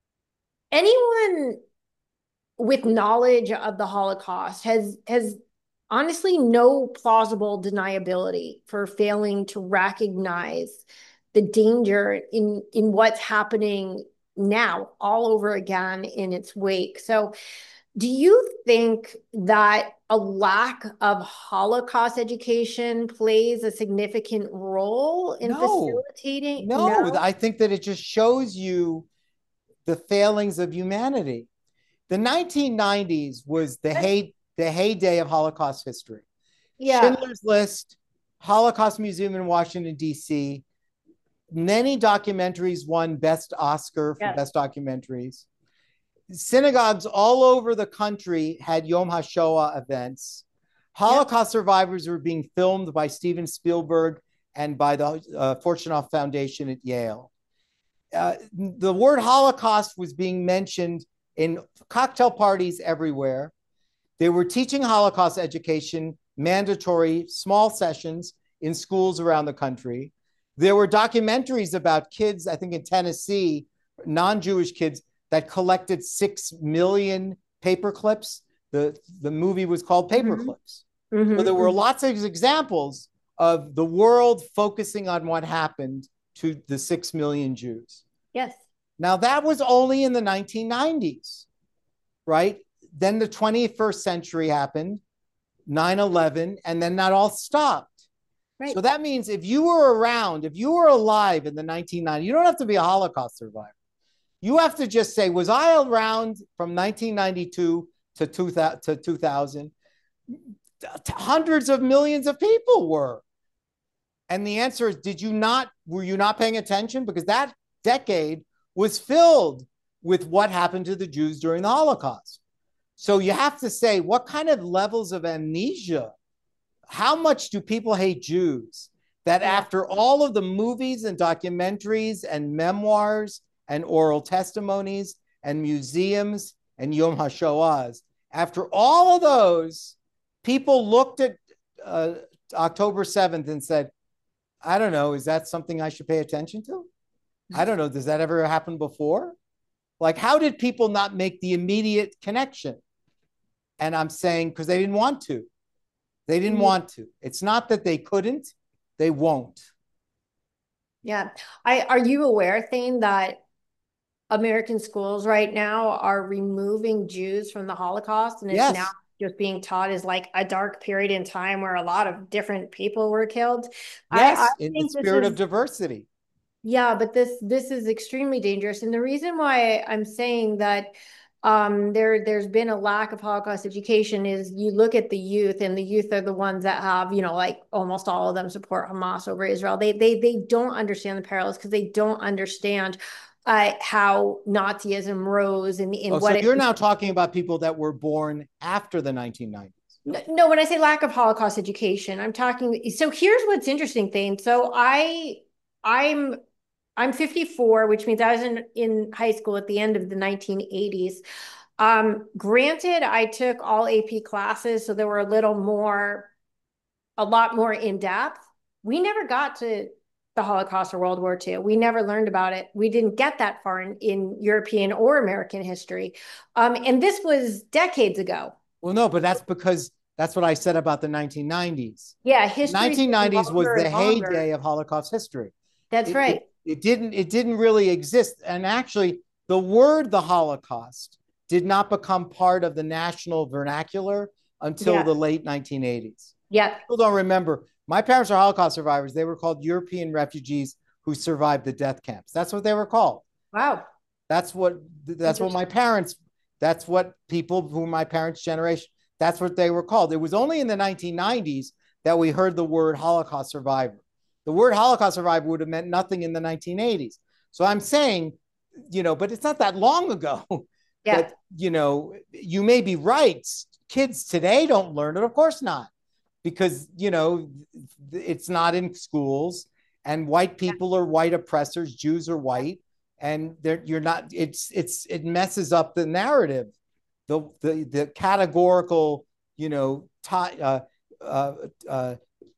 anyone with knowledge of the Holocaust has has honestly no plausible deniability for failing to recognize the danger in in what's happening now all over again in its wake. So do you think that a lack of Holocaust education plays a significant role in No, facilitating? no, No? I think that it just shows you the failings of humanity. The nineteen nineties was the hey, the heyday of Holocaust history. Yeah. Schindler's List, Holocaust Museum in Washington, D C. Many documentaries won Best Oscar for Yes. Best Documentaries. Synagogues all over the country had Yom HaShoah events. Yep. Holocaust survivors were being filmed by Steven Spielberg and by the uh, Fortunoff Foundation at Yale. Uh, the word Holocaust was being mentioned in cocktail parties everywhere. They were teaching Holocaust education, mandatory small sessions in schools around the country. There were documentaries about kids, I think in Tennessee, non-Jewish kids that collected six million paper clips. The, the movie was called Paper Mm-hmm. Clips. Mm-hmm. So there were Mm-hmm. lots of examples of the world focusing on what happened to the six million Jews. Yes. Now, that was only in the nineteen nineties, right? Then the twenty-first century happened, nine eleven, and then that all stopped. Right. So that means if you were around, if you were alive in the nineteen nineties, you don't have to be a Holocaust survivor. You have to just say, was I around from nineteen ninety-two to two thousand? Hundreds of millions of people were. And the answer is, did you not, were you not paying attention? Because that decade was filled with what happened to the Jews during the Holocaust. So you have to say, what kind of levels of amnesia? How much do people hate Jews that Yeah. after all of the movies and documentaries and memoirs and oral testimonies and museums and Yom HaShoahs, after all of those, people looked at uh, October seventh and said, I don't know, is that something I should pay attention to? I don't know, does that ever happen before? Like, how did people not make the immediate connection? And I'm saying, because they didn't want to. They didn't want to. It's not that they couldn't, they won't. Yeah. I are you aware, Thane, that American schools right now are removing Jews from the Holocaust, and it's now Yes. just being taught as like a dark period in time where a lot of different people were killed. I, I Yes, in the think this spirit of is, diversity. yeah, but this this is extremely dangerous. And the reason why I'm saying that um, there there's been a lack of Holocaust education is you look at the youth, and the youth are the ones that have, you know, like almost all of them support Hamas over Israel. They they they don't understand the parallels because they don't understand uh, how Nazism rose and in Oh, what so it. you're now talking about people that were born after the nineteen nineties. No, when I say lack of Holocaust education, I'm talking. So here's what's interesting, Thane. So I I'm I'm fifty-four, which means I was in, in high school at the end of the nineteen eighties. Um, granted, I took all A P classes, so there were a little more, a lot more in depth. We never got to the Holocaust or World War Two. We never learned about it. We didn't get that far in, in European or American history. Um, and this was decades ago. Well, no, but that's because that's what I said about the nineteen nineties. Yeah, The history's getting nineteen nineties was longer the and longer. heyday of Holocaust history. That's It, right. it, it didn't it didn't really exist. And actually, the word the Holocaust did not become part of the national vernacular until Yeah. the late nineteen eighties. Yeah. People don't remember. My parents are Holocaust survivors. They were called European refugees who survived the death camps. That's what they were called. Wow. That's what that's what my parents That's what people who my parents' generation, that's what they were called. It was only in the nineteen nineties that we heard the word Holocaust survivor. The word Holocaust survivor would have meant nothing in the nineteen eighties. So I'm saying, you know, but it's not that long ago Yeah. that, you know, you may be right. Kids today don't learn it. Of course not, because, you know, it's not in schools, and white people are white oppressors, Jews are white, and they're, you're not, it's, it's, it messes up the narrative, the, the, the categorical, you know, t- uh, uh, uh,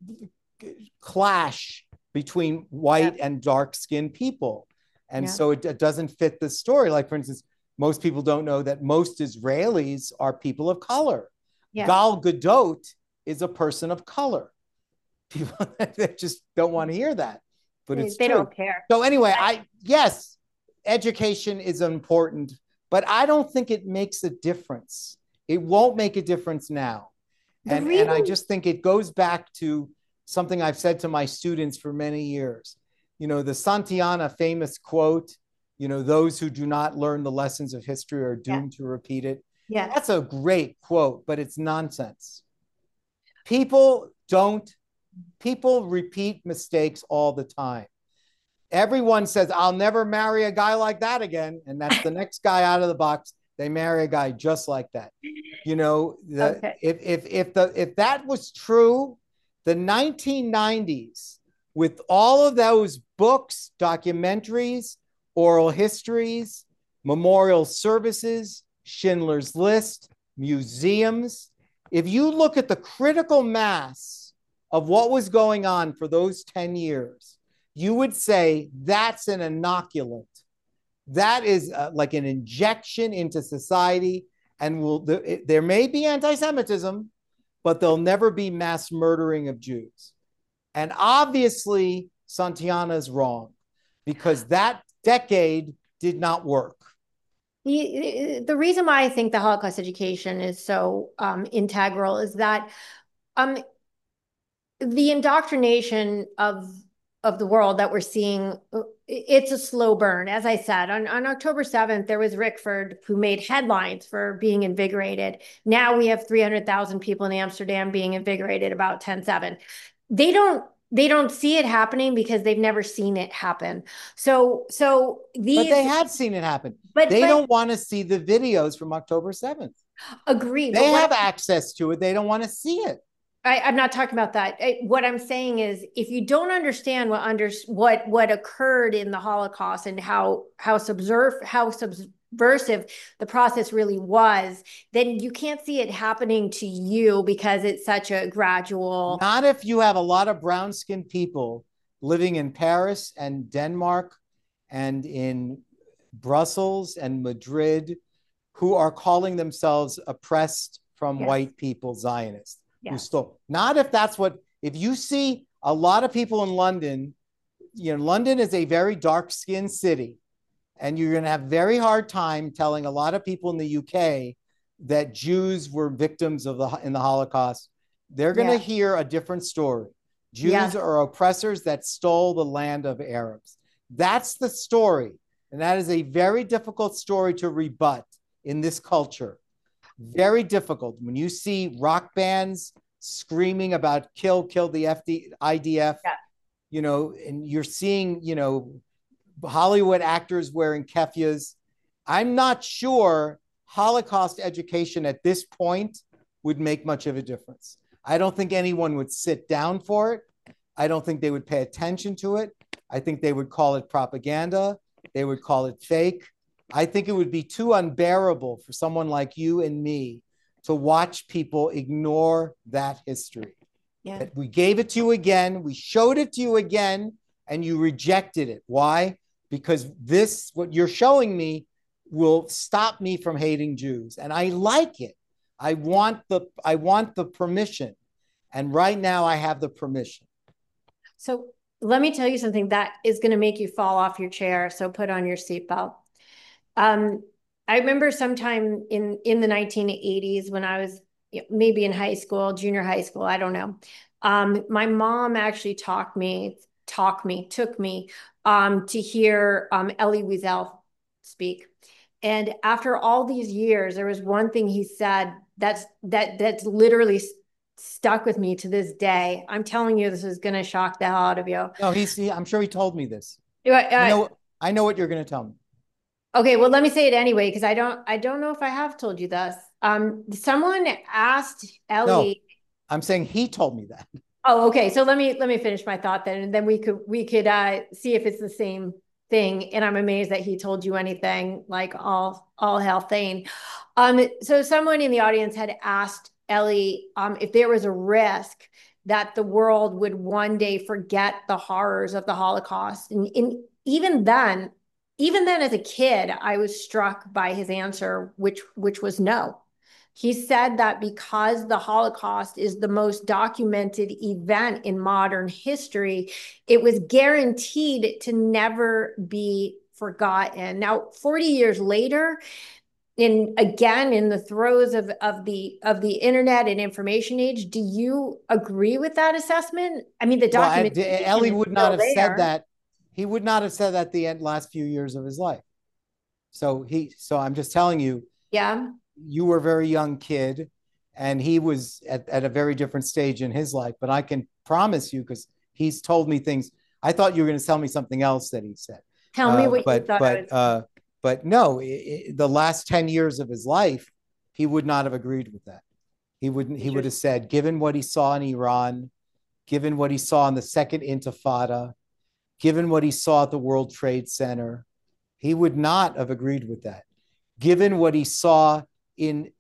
clash between white yeah. and dark skinned people. And yeah. so it, it doesn't fit the story. Like, for instance, most people don't know that most Israelis are people of color. Yeah. Gal Gadot is a person of color. People that just don't want to hear that, but it's they true. Don't care. So anyway, I yes, education is important, but I don't think it makes a difference. It won't make a difference now. And, reason- and I just think it goes back to something I've said to my students for many years. You know, the Santayana famous quote, you know, those who do not learn the lessons of history are doomed yeah. to repeat it. Yeah. That's a great quote, but it's nonsense. People don't, people repeat mistakes all the time. Everyone says, I'll never marry a guy like that again. And that's the next guy out of the box. They marry a guy just like that. You know, the, okay. if, if, if, the, if that was true, the nineteen nineties, with all of those books, documentaries, oral histories, memorial services, Schindler's List, museums, if you look at the critical mass of what was going on for those ten years, you would say that's an inoculant. That is uh, like an injection into society, and will the, there may be anti-Semitism, but there'll never be mass murdering of Jews. And obviously, Santayana is wrong, because that decade did not work. The, the reason why I think the Holocaust education is so um, integral is that um, the indoctrination of of the world that we're seeing, it's a slow burn. As I said, on, on October seventh, there was Rickford who made headlines for being invigorated. Now we have three hundred thousand people in Amsterdam being invigorated about ten seven. They don't They don't see it happening because they've never seen it happen. So, so these. But they have seen it happen. But they but, don't want to see the videos from October seventh. Agreed. They have access to it. They don't want to see it. I, I'm not talking about that. I, what I'm saying is, if you don't understand what under what what occurred in the Holocaust and how how subserv how subversive the process really was, then you can't see it happening to you because it's such a gradual. Not if you have a lot of brown-skinned people living in Paris and Denmark and in Brussels and Madrid who are calling themselves oppressed from yes. white people Zionists. Yes. Who stole. Not if that's what, if you see a lot of people in London, you know, London is a very dark-skinned city, and you're going to have very hard time telling a lot of people in the U K that Jews were victims of the in the Holocaust. They're going to yeah. hear a different story. Jews yeah. are oppressors that stole the land of Arabs. That's the story. And that is a very difficult story to rebut in this culture. Very difficult. When you see rock bands screaming about kill, kill the F D, I D F, yeah. you know, and you're seeing, you know, Hollywood actors wearing keffiyehs. I'm not sure Holocaust education at this point would make much of a difference. I don't think anyone would sit down for it. I don't think they would pay attention to it. I think they would call it propaganda. They would call it fake. I think it would be too unbearable for someone like you and me to watch people ignore that history. Yeah. That we gave it to you again, we showed it to you again, and you rejected it. Why? Because this, what you're showing me, will stop me from hating Jews. And I like it. I want the, I want the permission. And right now I have the permission. So let me tell you something that is going to make you fall off your chair. So put on your seatbelt. Um, I remember sometime in, in the nineteen eighties when I was maybe in high school, junior high school, I don't know. Um, my mom actually talked me, talked me, took me um, to hear um, Elie Wiesel speak. And after all these years, there was one thing he said that's that that's literally stuck with me to this day. I'm telling you, this is going to shock the hell out of you. No, he's. He, I'm sure he told me this. I Uh, know. I know what you're going to tell me. okay, well, let me say it anyway because I don't I don't know if I have told you this. Um, someone asked No, Ellie. I'm saying he told me that. Oh, okay. So let me let me finish my thought then, and then we could we could uh, see if it's the same thing. And I'm amazed that he told you anything like all all hell Thane. Um, so someone in the audience had asked Ellie um, if there was a risk that the world would one day forget the horrors of the Holocaust, and, and even then, even then as a kid, I was struck by his answer, which which was no. He said that because the Holocaust is the most documented event in modern history, it was guaranteed to never be forgotten. Now, forty years later, in again in the throes of, of the of the internet and information age, do you agree with that assessment? I mean, the Well, I, documentation Ellie is would not still have said there. that. He would not have said that the end, last few years of his life. So he. So I'm just telling you, Yeah. you were a very young kid, and he was at, at a very different stage in his life. But I can promise you, because he's told me things. I thought you were going to tell me something else that he said. Tell me Uh, what you but thought I but was. uh, but no, it, it, the last ten years of his life, he would not have agreed with that. He wouldn't. He would have said, given what he saw in Iran, given what he saw in the Second Intifada, given what he saw at the World Trade Center, he would not have agreed with that. Given what he saw in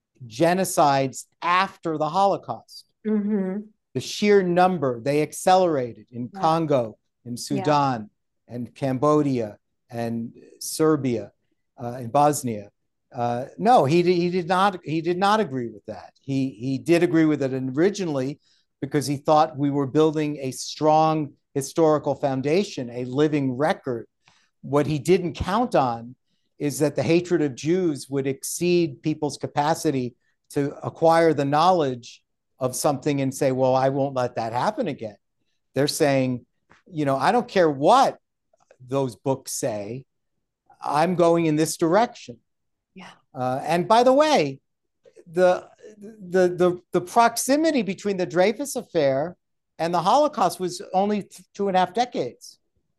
genocides after the Holocaust, Mm-hmm. the sheer number they accelerated in Yeah. Congo, in Yeah. Sudan, and Cambodia, and Serbia, uh, and Bosnia. Uh, no, he he did not he did not agree with that. He he did agree with it originally because he thought we were building a strong historical foundation, a living record. What he didn't count on is that the hatred of Jews would exceed people's capacity to acquire the knowledge of something and say, well, I won't let that happen again. They're saying, you know, I don't care what those books say, I'm going in this direction. Yeah. Uh, and by the way, the, the the the proximity between the Dreyfus affair and the Holocaust was only two and a half decades.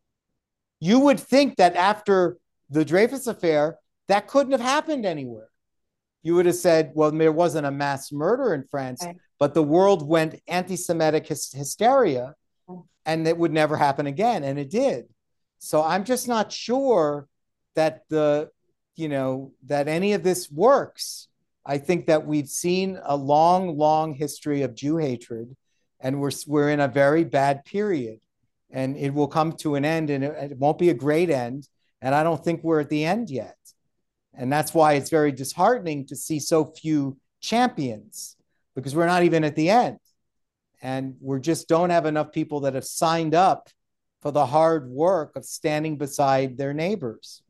You would think that after the Dreyfus affair, that couldn't have happened anywhere. You would have said, well, there wasn't a mass murder in France, Right. but the world went anti-Semitic hysteria and it would never happen again. And it did. So I'm just not sure that the, you know, that any of this works. I think that we've seen a long, long history of Jew hatred, and we're we're in a very bad period, and it will come to an end, and it, it won't be a great end. And I don't think we're at the end yet. And that's why it's very disheartening to see so few champions, because we're not even at the end. And we just don't have enough people that have signed up for the hard work of standing beside their neighbors.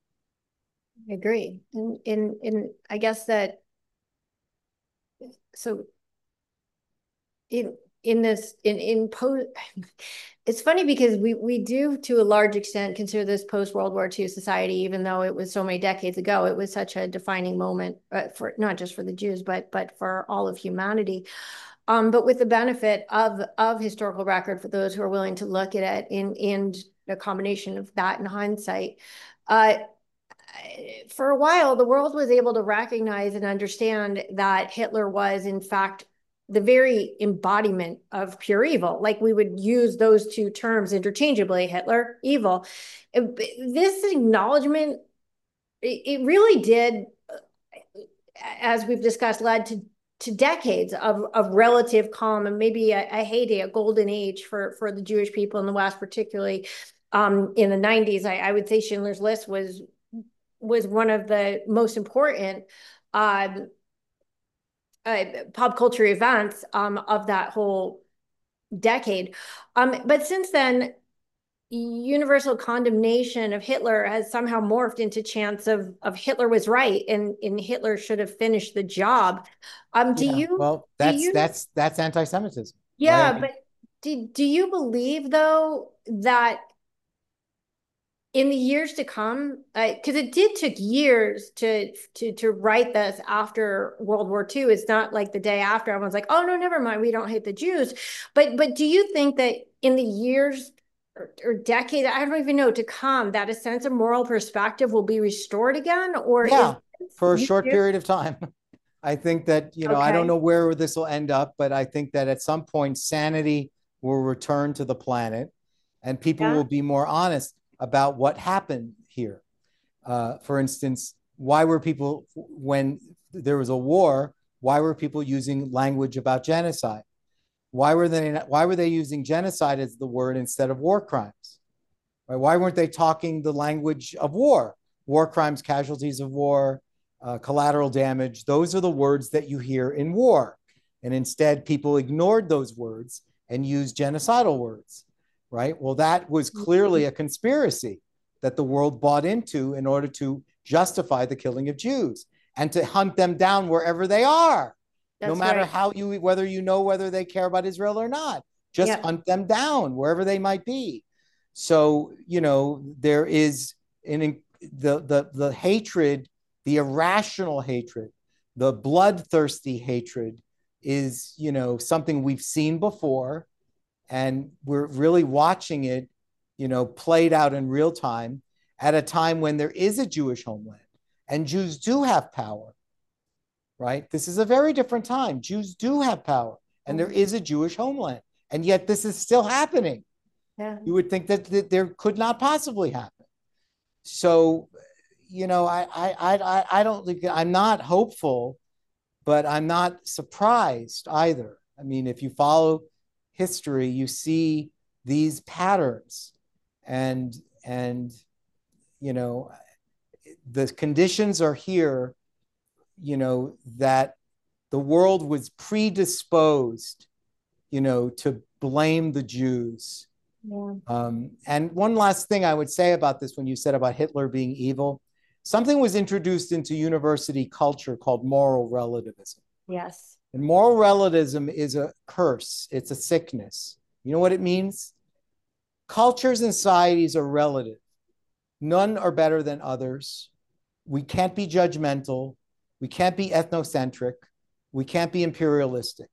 I agree. And in in I guess that so in in this in in post it's funny because we we do to a large extent consider this post World War Two society, even though it was so many decades ago. It was such a defining moment uh, for not just for the Jews, but but for all of humanity. Um, but with the benefit of of historical record for those who are willing to look at it in in a combination of that and hindsight, uh, for a while, the world was able to recognize and understand that Hitler was, in fact, the very embodiment of pure evil. Like we would use those two terms interchangeably, Hitler, evil. This acknowledgement, it really did, as we've discussed, led to to decades of, of relative calm and maybe a, a heyday, a golden age for, for the Jewish people in the West, particularly um, in the nineties. I, I would say Schindler's List was was one of the most important um, uh, pop culture events um, of that whole decade. Um, but since then, universal condemnation of Hitler has somehow morphed into chants of of Hitler was right and, and Hitler should have finished the job. Um, do Yeah, you well, do that's you that's that's anti-Semitism, right? I yeah, mean, but do, do you believe though that in the years to come, because uh, it did took years to to to write this after World War Two. It's not like the day after everyone's like, oh no, never mind, we don't hate the Jews. But but do you think that in the years or, or decades, I don't even know, to come, that a sense of moral perspective will be restored again, or is Yeah, for a you short do? period of time. I think that, you know, I don't Okay, know where this will end up, but I think that at some point sanity will return to the planet and people yeah, will be more honest about what happened here. Uh, for instance, why were people, when there was a war, why were people using language about genocide? Why were they, why were they using genocide as the word instead of war crimes? Right? Why weren't they talking the language of war? War crimes, casualties of war, uh, collateral damage. Those are the words that you hear in war. And instead, people ignored those words and used genocidal words, right? Well, that was clearly a conspiracy that the world bought into in order to justify the killing of Jews and to hunt them down wherever they are, no that's matter right. how you, whether you know whether they care about Israel or not. Just Yeah, hunt them down wherever they might be. So, you know, there is an the the the hatred, the irrational hatred, the bloodthirsty hatred is, you know, something we've seen before, and we're really watching it, you know, played out in real time at a time when there is a Jewish homeland and Jews do have power, right? This is a very different time. Jews do have power and there mhm, is a Jewish homeland. And yet this is still happening. yeah. You would think that, that there could not possibly happen. So, you know, I, I, I, I don't think I'm not hopeful, but I'm not surprised either. I mean, if you follow history, you see these patterns, and and you know, the conditions are here. You know that the world was predisposed, you know, to blame the Jews. Yeah. Um, and one last thing I would say about this, when you said about Hitler being evil, something was introduced into university culture called moral relativism. Yes. And moral relativism is a curse, it's a sickness. You know what it means? Cultures and societies are relative, none are better than others. We can't be judgmental, we can't be ethnocentric, we can't be imperialistic.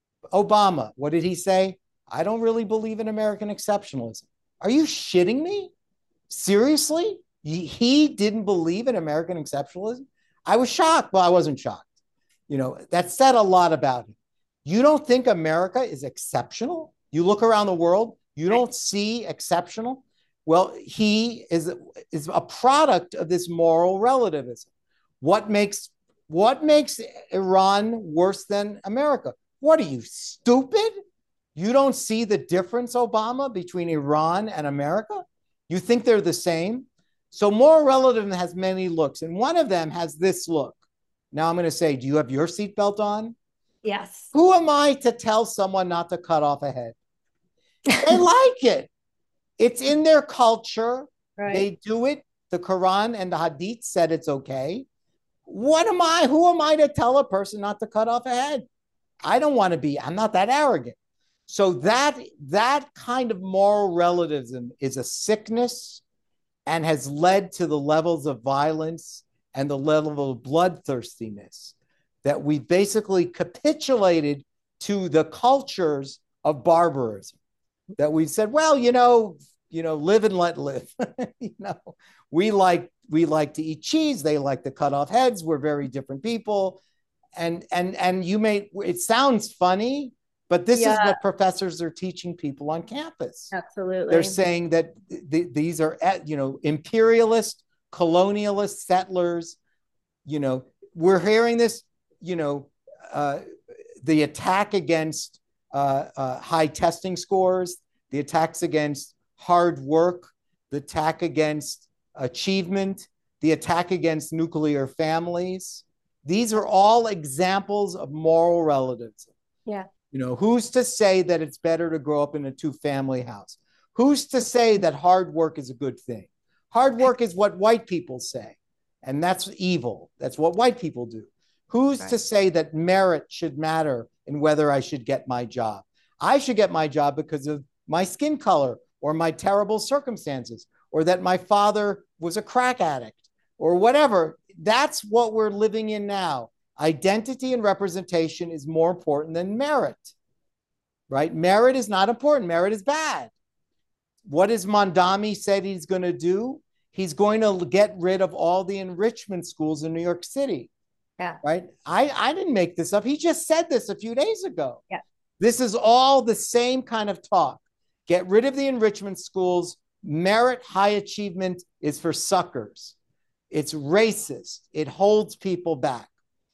Obama, what did he say? I don't really believe in American exceptionalism. Are you shitting me? Seriously? He didn't believe in American exceptionalism? I was shocked. Well, I wasn't shocked. You know, that said a lot about him. You don't think America is exceptional? You look around the world, you Right. don't see exceptional? Well, he is, is a product of this moral relativism. What makes what makes Iran worse than America? What are you, stupid? You don't see the difference, Obama, between Iran and America? You think they're the same? So moral relativism has many looks, and one of them has this look. Now I'm going to say, do you have your seatbelt on? Yes. Who am I to tell someone not to cut off a head? They like it. It's in their culture. Right. They do it. The Quran and the Hadith said it's okay. What am I? Who am I to tell a person not to cut off a head? I don't want to be, I'm not that arrogant. So that that kind of moral relativism is a sickness and has led to the levels of violence and the level of bloodthirstiness that we basically capitulated to the cultures of barbarism. That we said, well, you know, you know, live and let live. you know, we like we like to eat cheese. They like to cut off heads. We're very different people. And and and you may, it sounds funny, but this is Yeah, what professors are teaching people on campus. They're absolutely. saying that th- these are, you know, imperialist, colonialist settlers. You know, we're hearing this, you know, uh, the attack against uh, uh, high testing scores, the attacks against hard work, the attack against achievement, the attack against nuclear families. These are all examples of moral relativism. Yeah. You know, who's to say that it's better to grow up in a two family house? Who's to say that hard work is a good thing? Hard work is what white people say, and that's evil. That's what white people do. Who's Right. to say that merit should matter in whether I should get my job? I should get my job because of my skin color or my terrible circumstances or that my father was a crack addict, or whatever. That's what we're living in now. Identity and representation is more important than merit, right? Merit is not important. Merit is bad. What has Mondami said he's going to do? He's going to get rid of all the enrichment schools in New York City. Yeah. Right. I, I didn't make this up. He just said this a few days ago. Yeah. This is all the same kind of talk. Get rid of the enrichment schools. Merit, high achievement is for suckers. It's racist. It holds people back.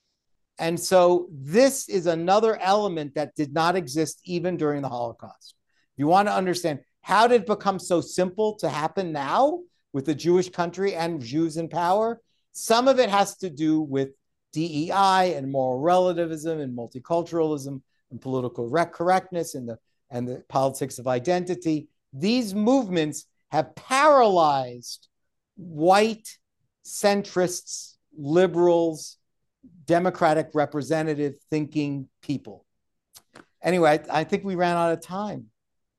And so this is another element that did not exist even during the Holocaust. You want to understand, how did it become so simple to happen now with the Jewish country and Jews in power? Some of it has to do with D E I and moral relativism and multiculturalism and political correctness and the, and the politics of identity. These movements have paralyzed white centrists, liberals, democratic representative thinking people. Anyway, I, I think we ran out of time.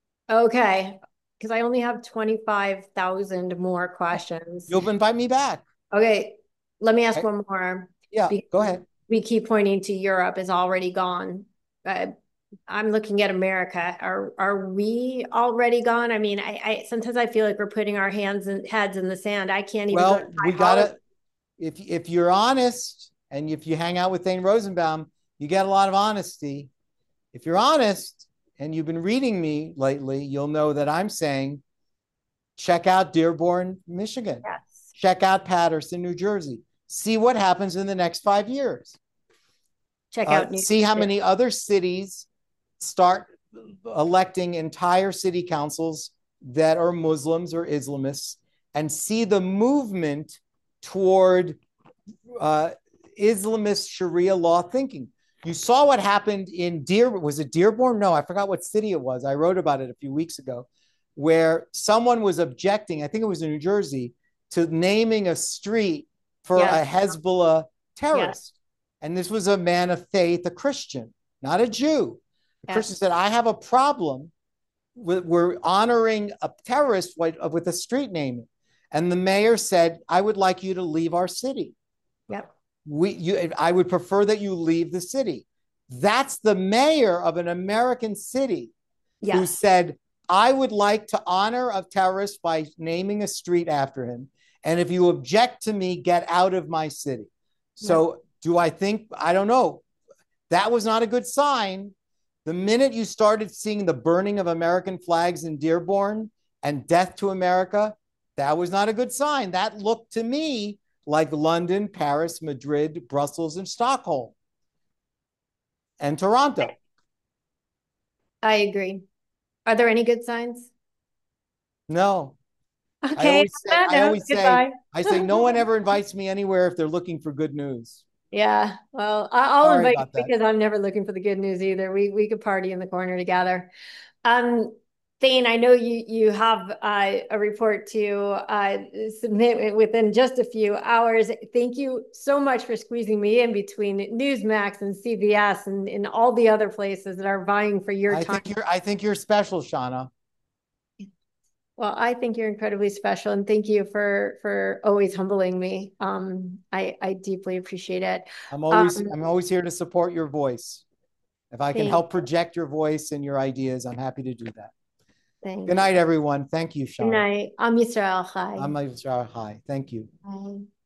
Okay, because I only have twenty-five thousand more questions. You'll invite me back. Okay, let me ask I, one more. Yeah, go ahead. We keep pointing to Europe is already gone. Uh, I'm looking at America. Are are we already gone? I mean, I, I sometimes I feel like we're putting our hands and heads in the sand. I can't even. Well, go to we gotta. If if you're honest, and if you hang out with Thane Rosenbaum, you get a lot of honesty. If you're honest, and you've been reading me lately, you'll know that I'm saying, check out Dearborn, Michigan. Yes. Check out Paterson, New Jersey. See what happens in the next five years. Check uh, out. New see how many other cities start electing entire city councils that are Muslims or Islamists, and see the movement toward uh, Islamist Sharia law thinking. You saw what happened in Dear, was it Dearborn? No, I forgot what city it was. I wrote about it a few weeks ago, where someone was objecting, I think it was in New Jersey, to naming a street for yes. a Hezbollah terrorist. Yes. And this was a man of faith, a Christian, not a Jew. The yes. Christian said, I have a problem with, we're honoring a terrorist with, with a street naming. And the mayor said, I would like you to leave our city. Yep. We, you, I would prefer that you leave the city. That's the mayor of an American city yes. who said, I would like to honor a terrorist by naming a street after him. And if you object to me, get out of my city. So yep. do I think, I don't know. That was not a good sign. The minute you started seeing the burning of American flags in Dearborn and death to America, that was not a good sign. That looked to me like London, Paris, Madrid, Brussels, and Stockholm, and Toronto. I agree. Are there any good signs? No. Okay. I always say, I, always say I say, no one ever invites me anywhere if they're looking for good news. Yeah. Well, I'll Sorry invite you because I'm never looking for the good news either. We we could party in the corner together. Um, Thane, I know you you have uh, a report to uh, submit within just a few hours. Thank you so much for squeezing me in between Newsmax and C B S and, and all the other places that are vying for your I time. Think you're, I think you're special, Shauna. Well, I think you're incredibly special, and thank you for for always humbling me. Um, I I deeply appreciate it. I'm always um, I'm always here to support your voice. If I can help project your voice and your ideas, I'm happy to do that. Thank Good night, everyone. Thank you, Shauna. Good night. I'm Yisrael Chai. I'm Yisrael Chai. Thank you. Bye.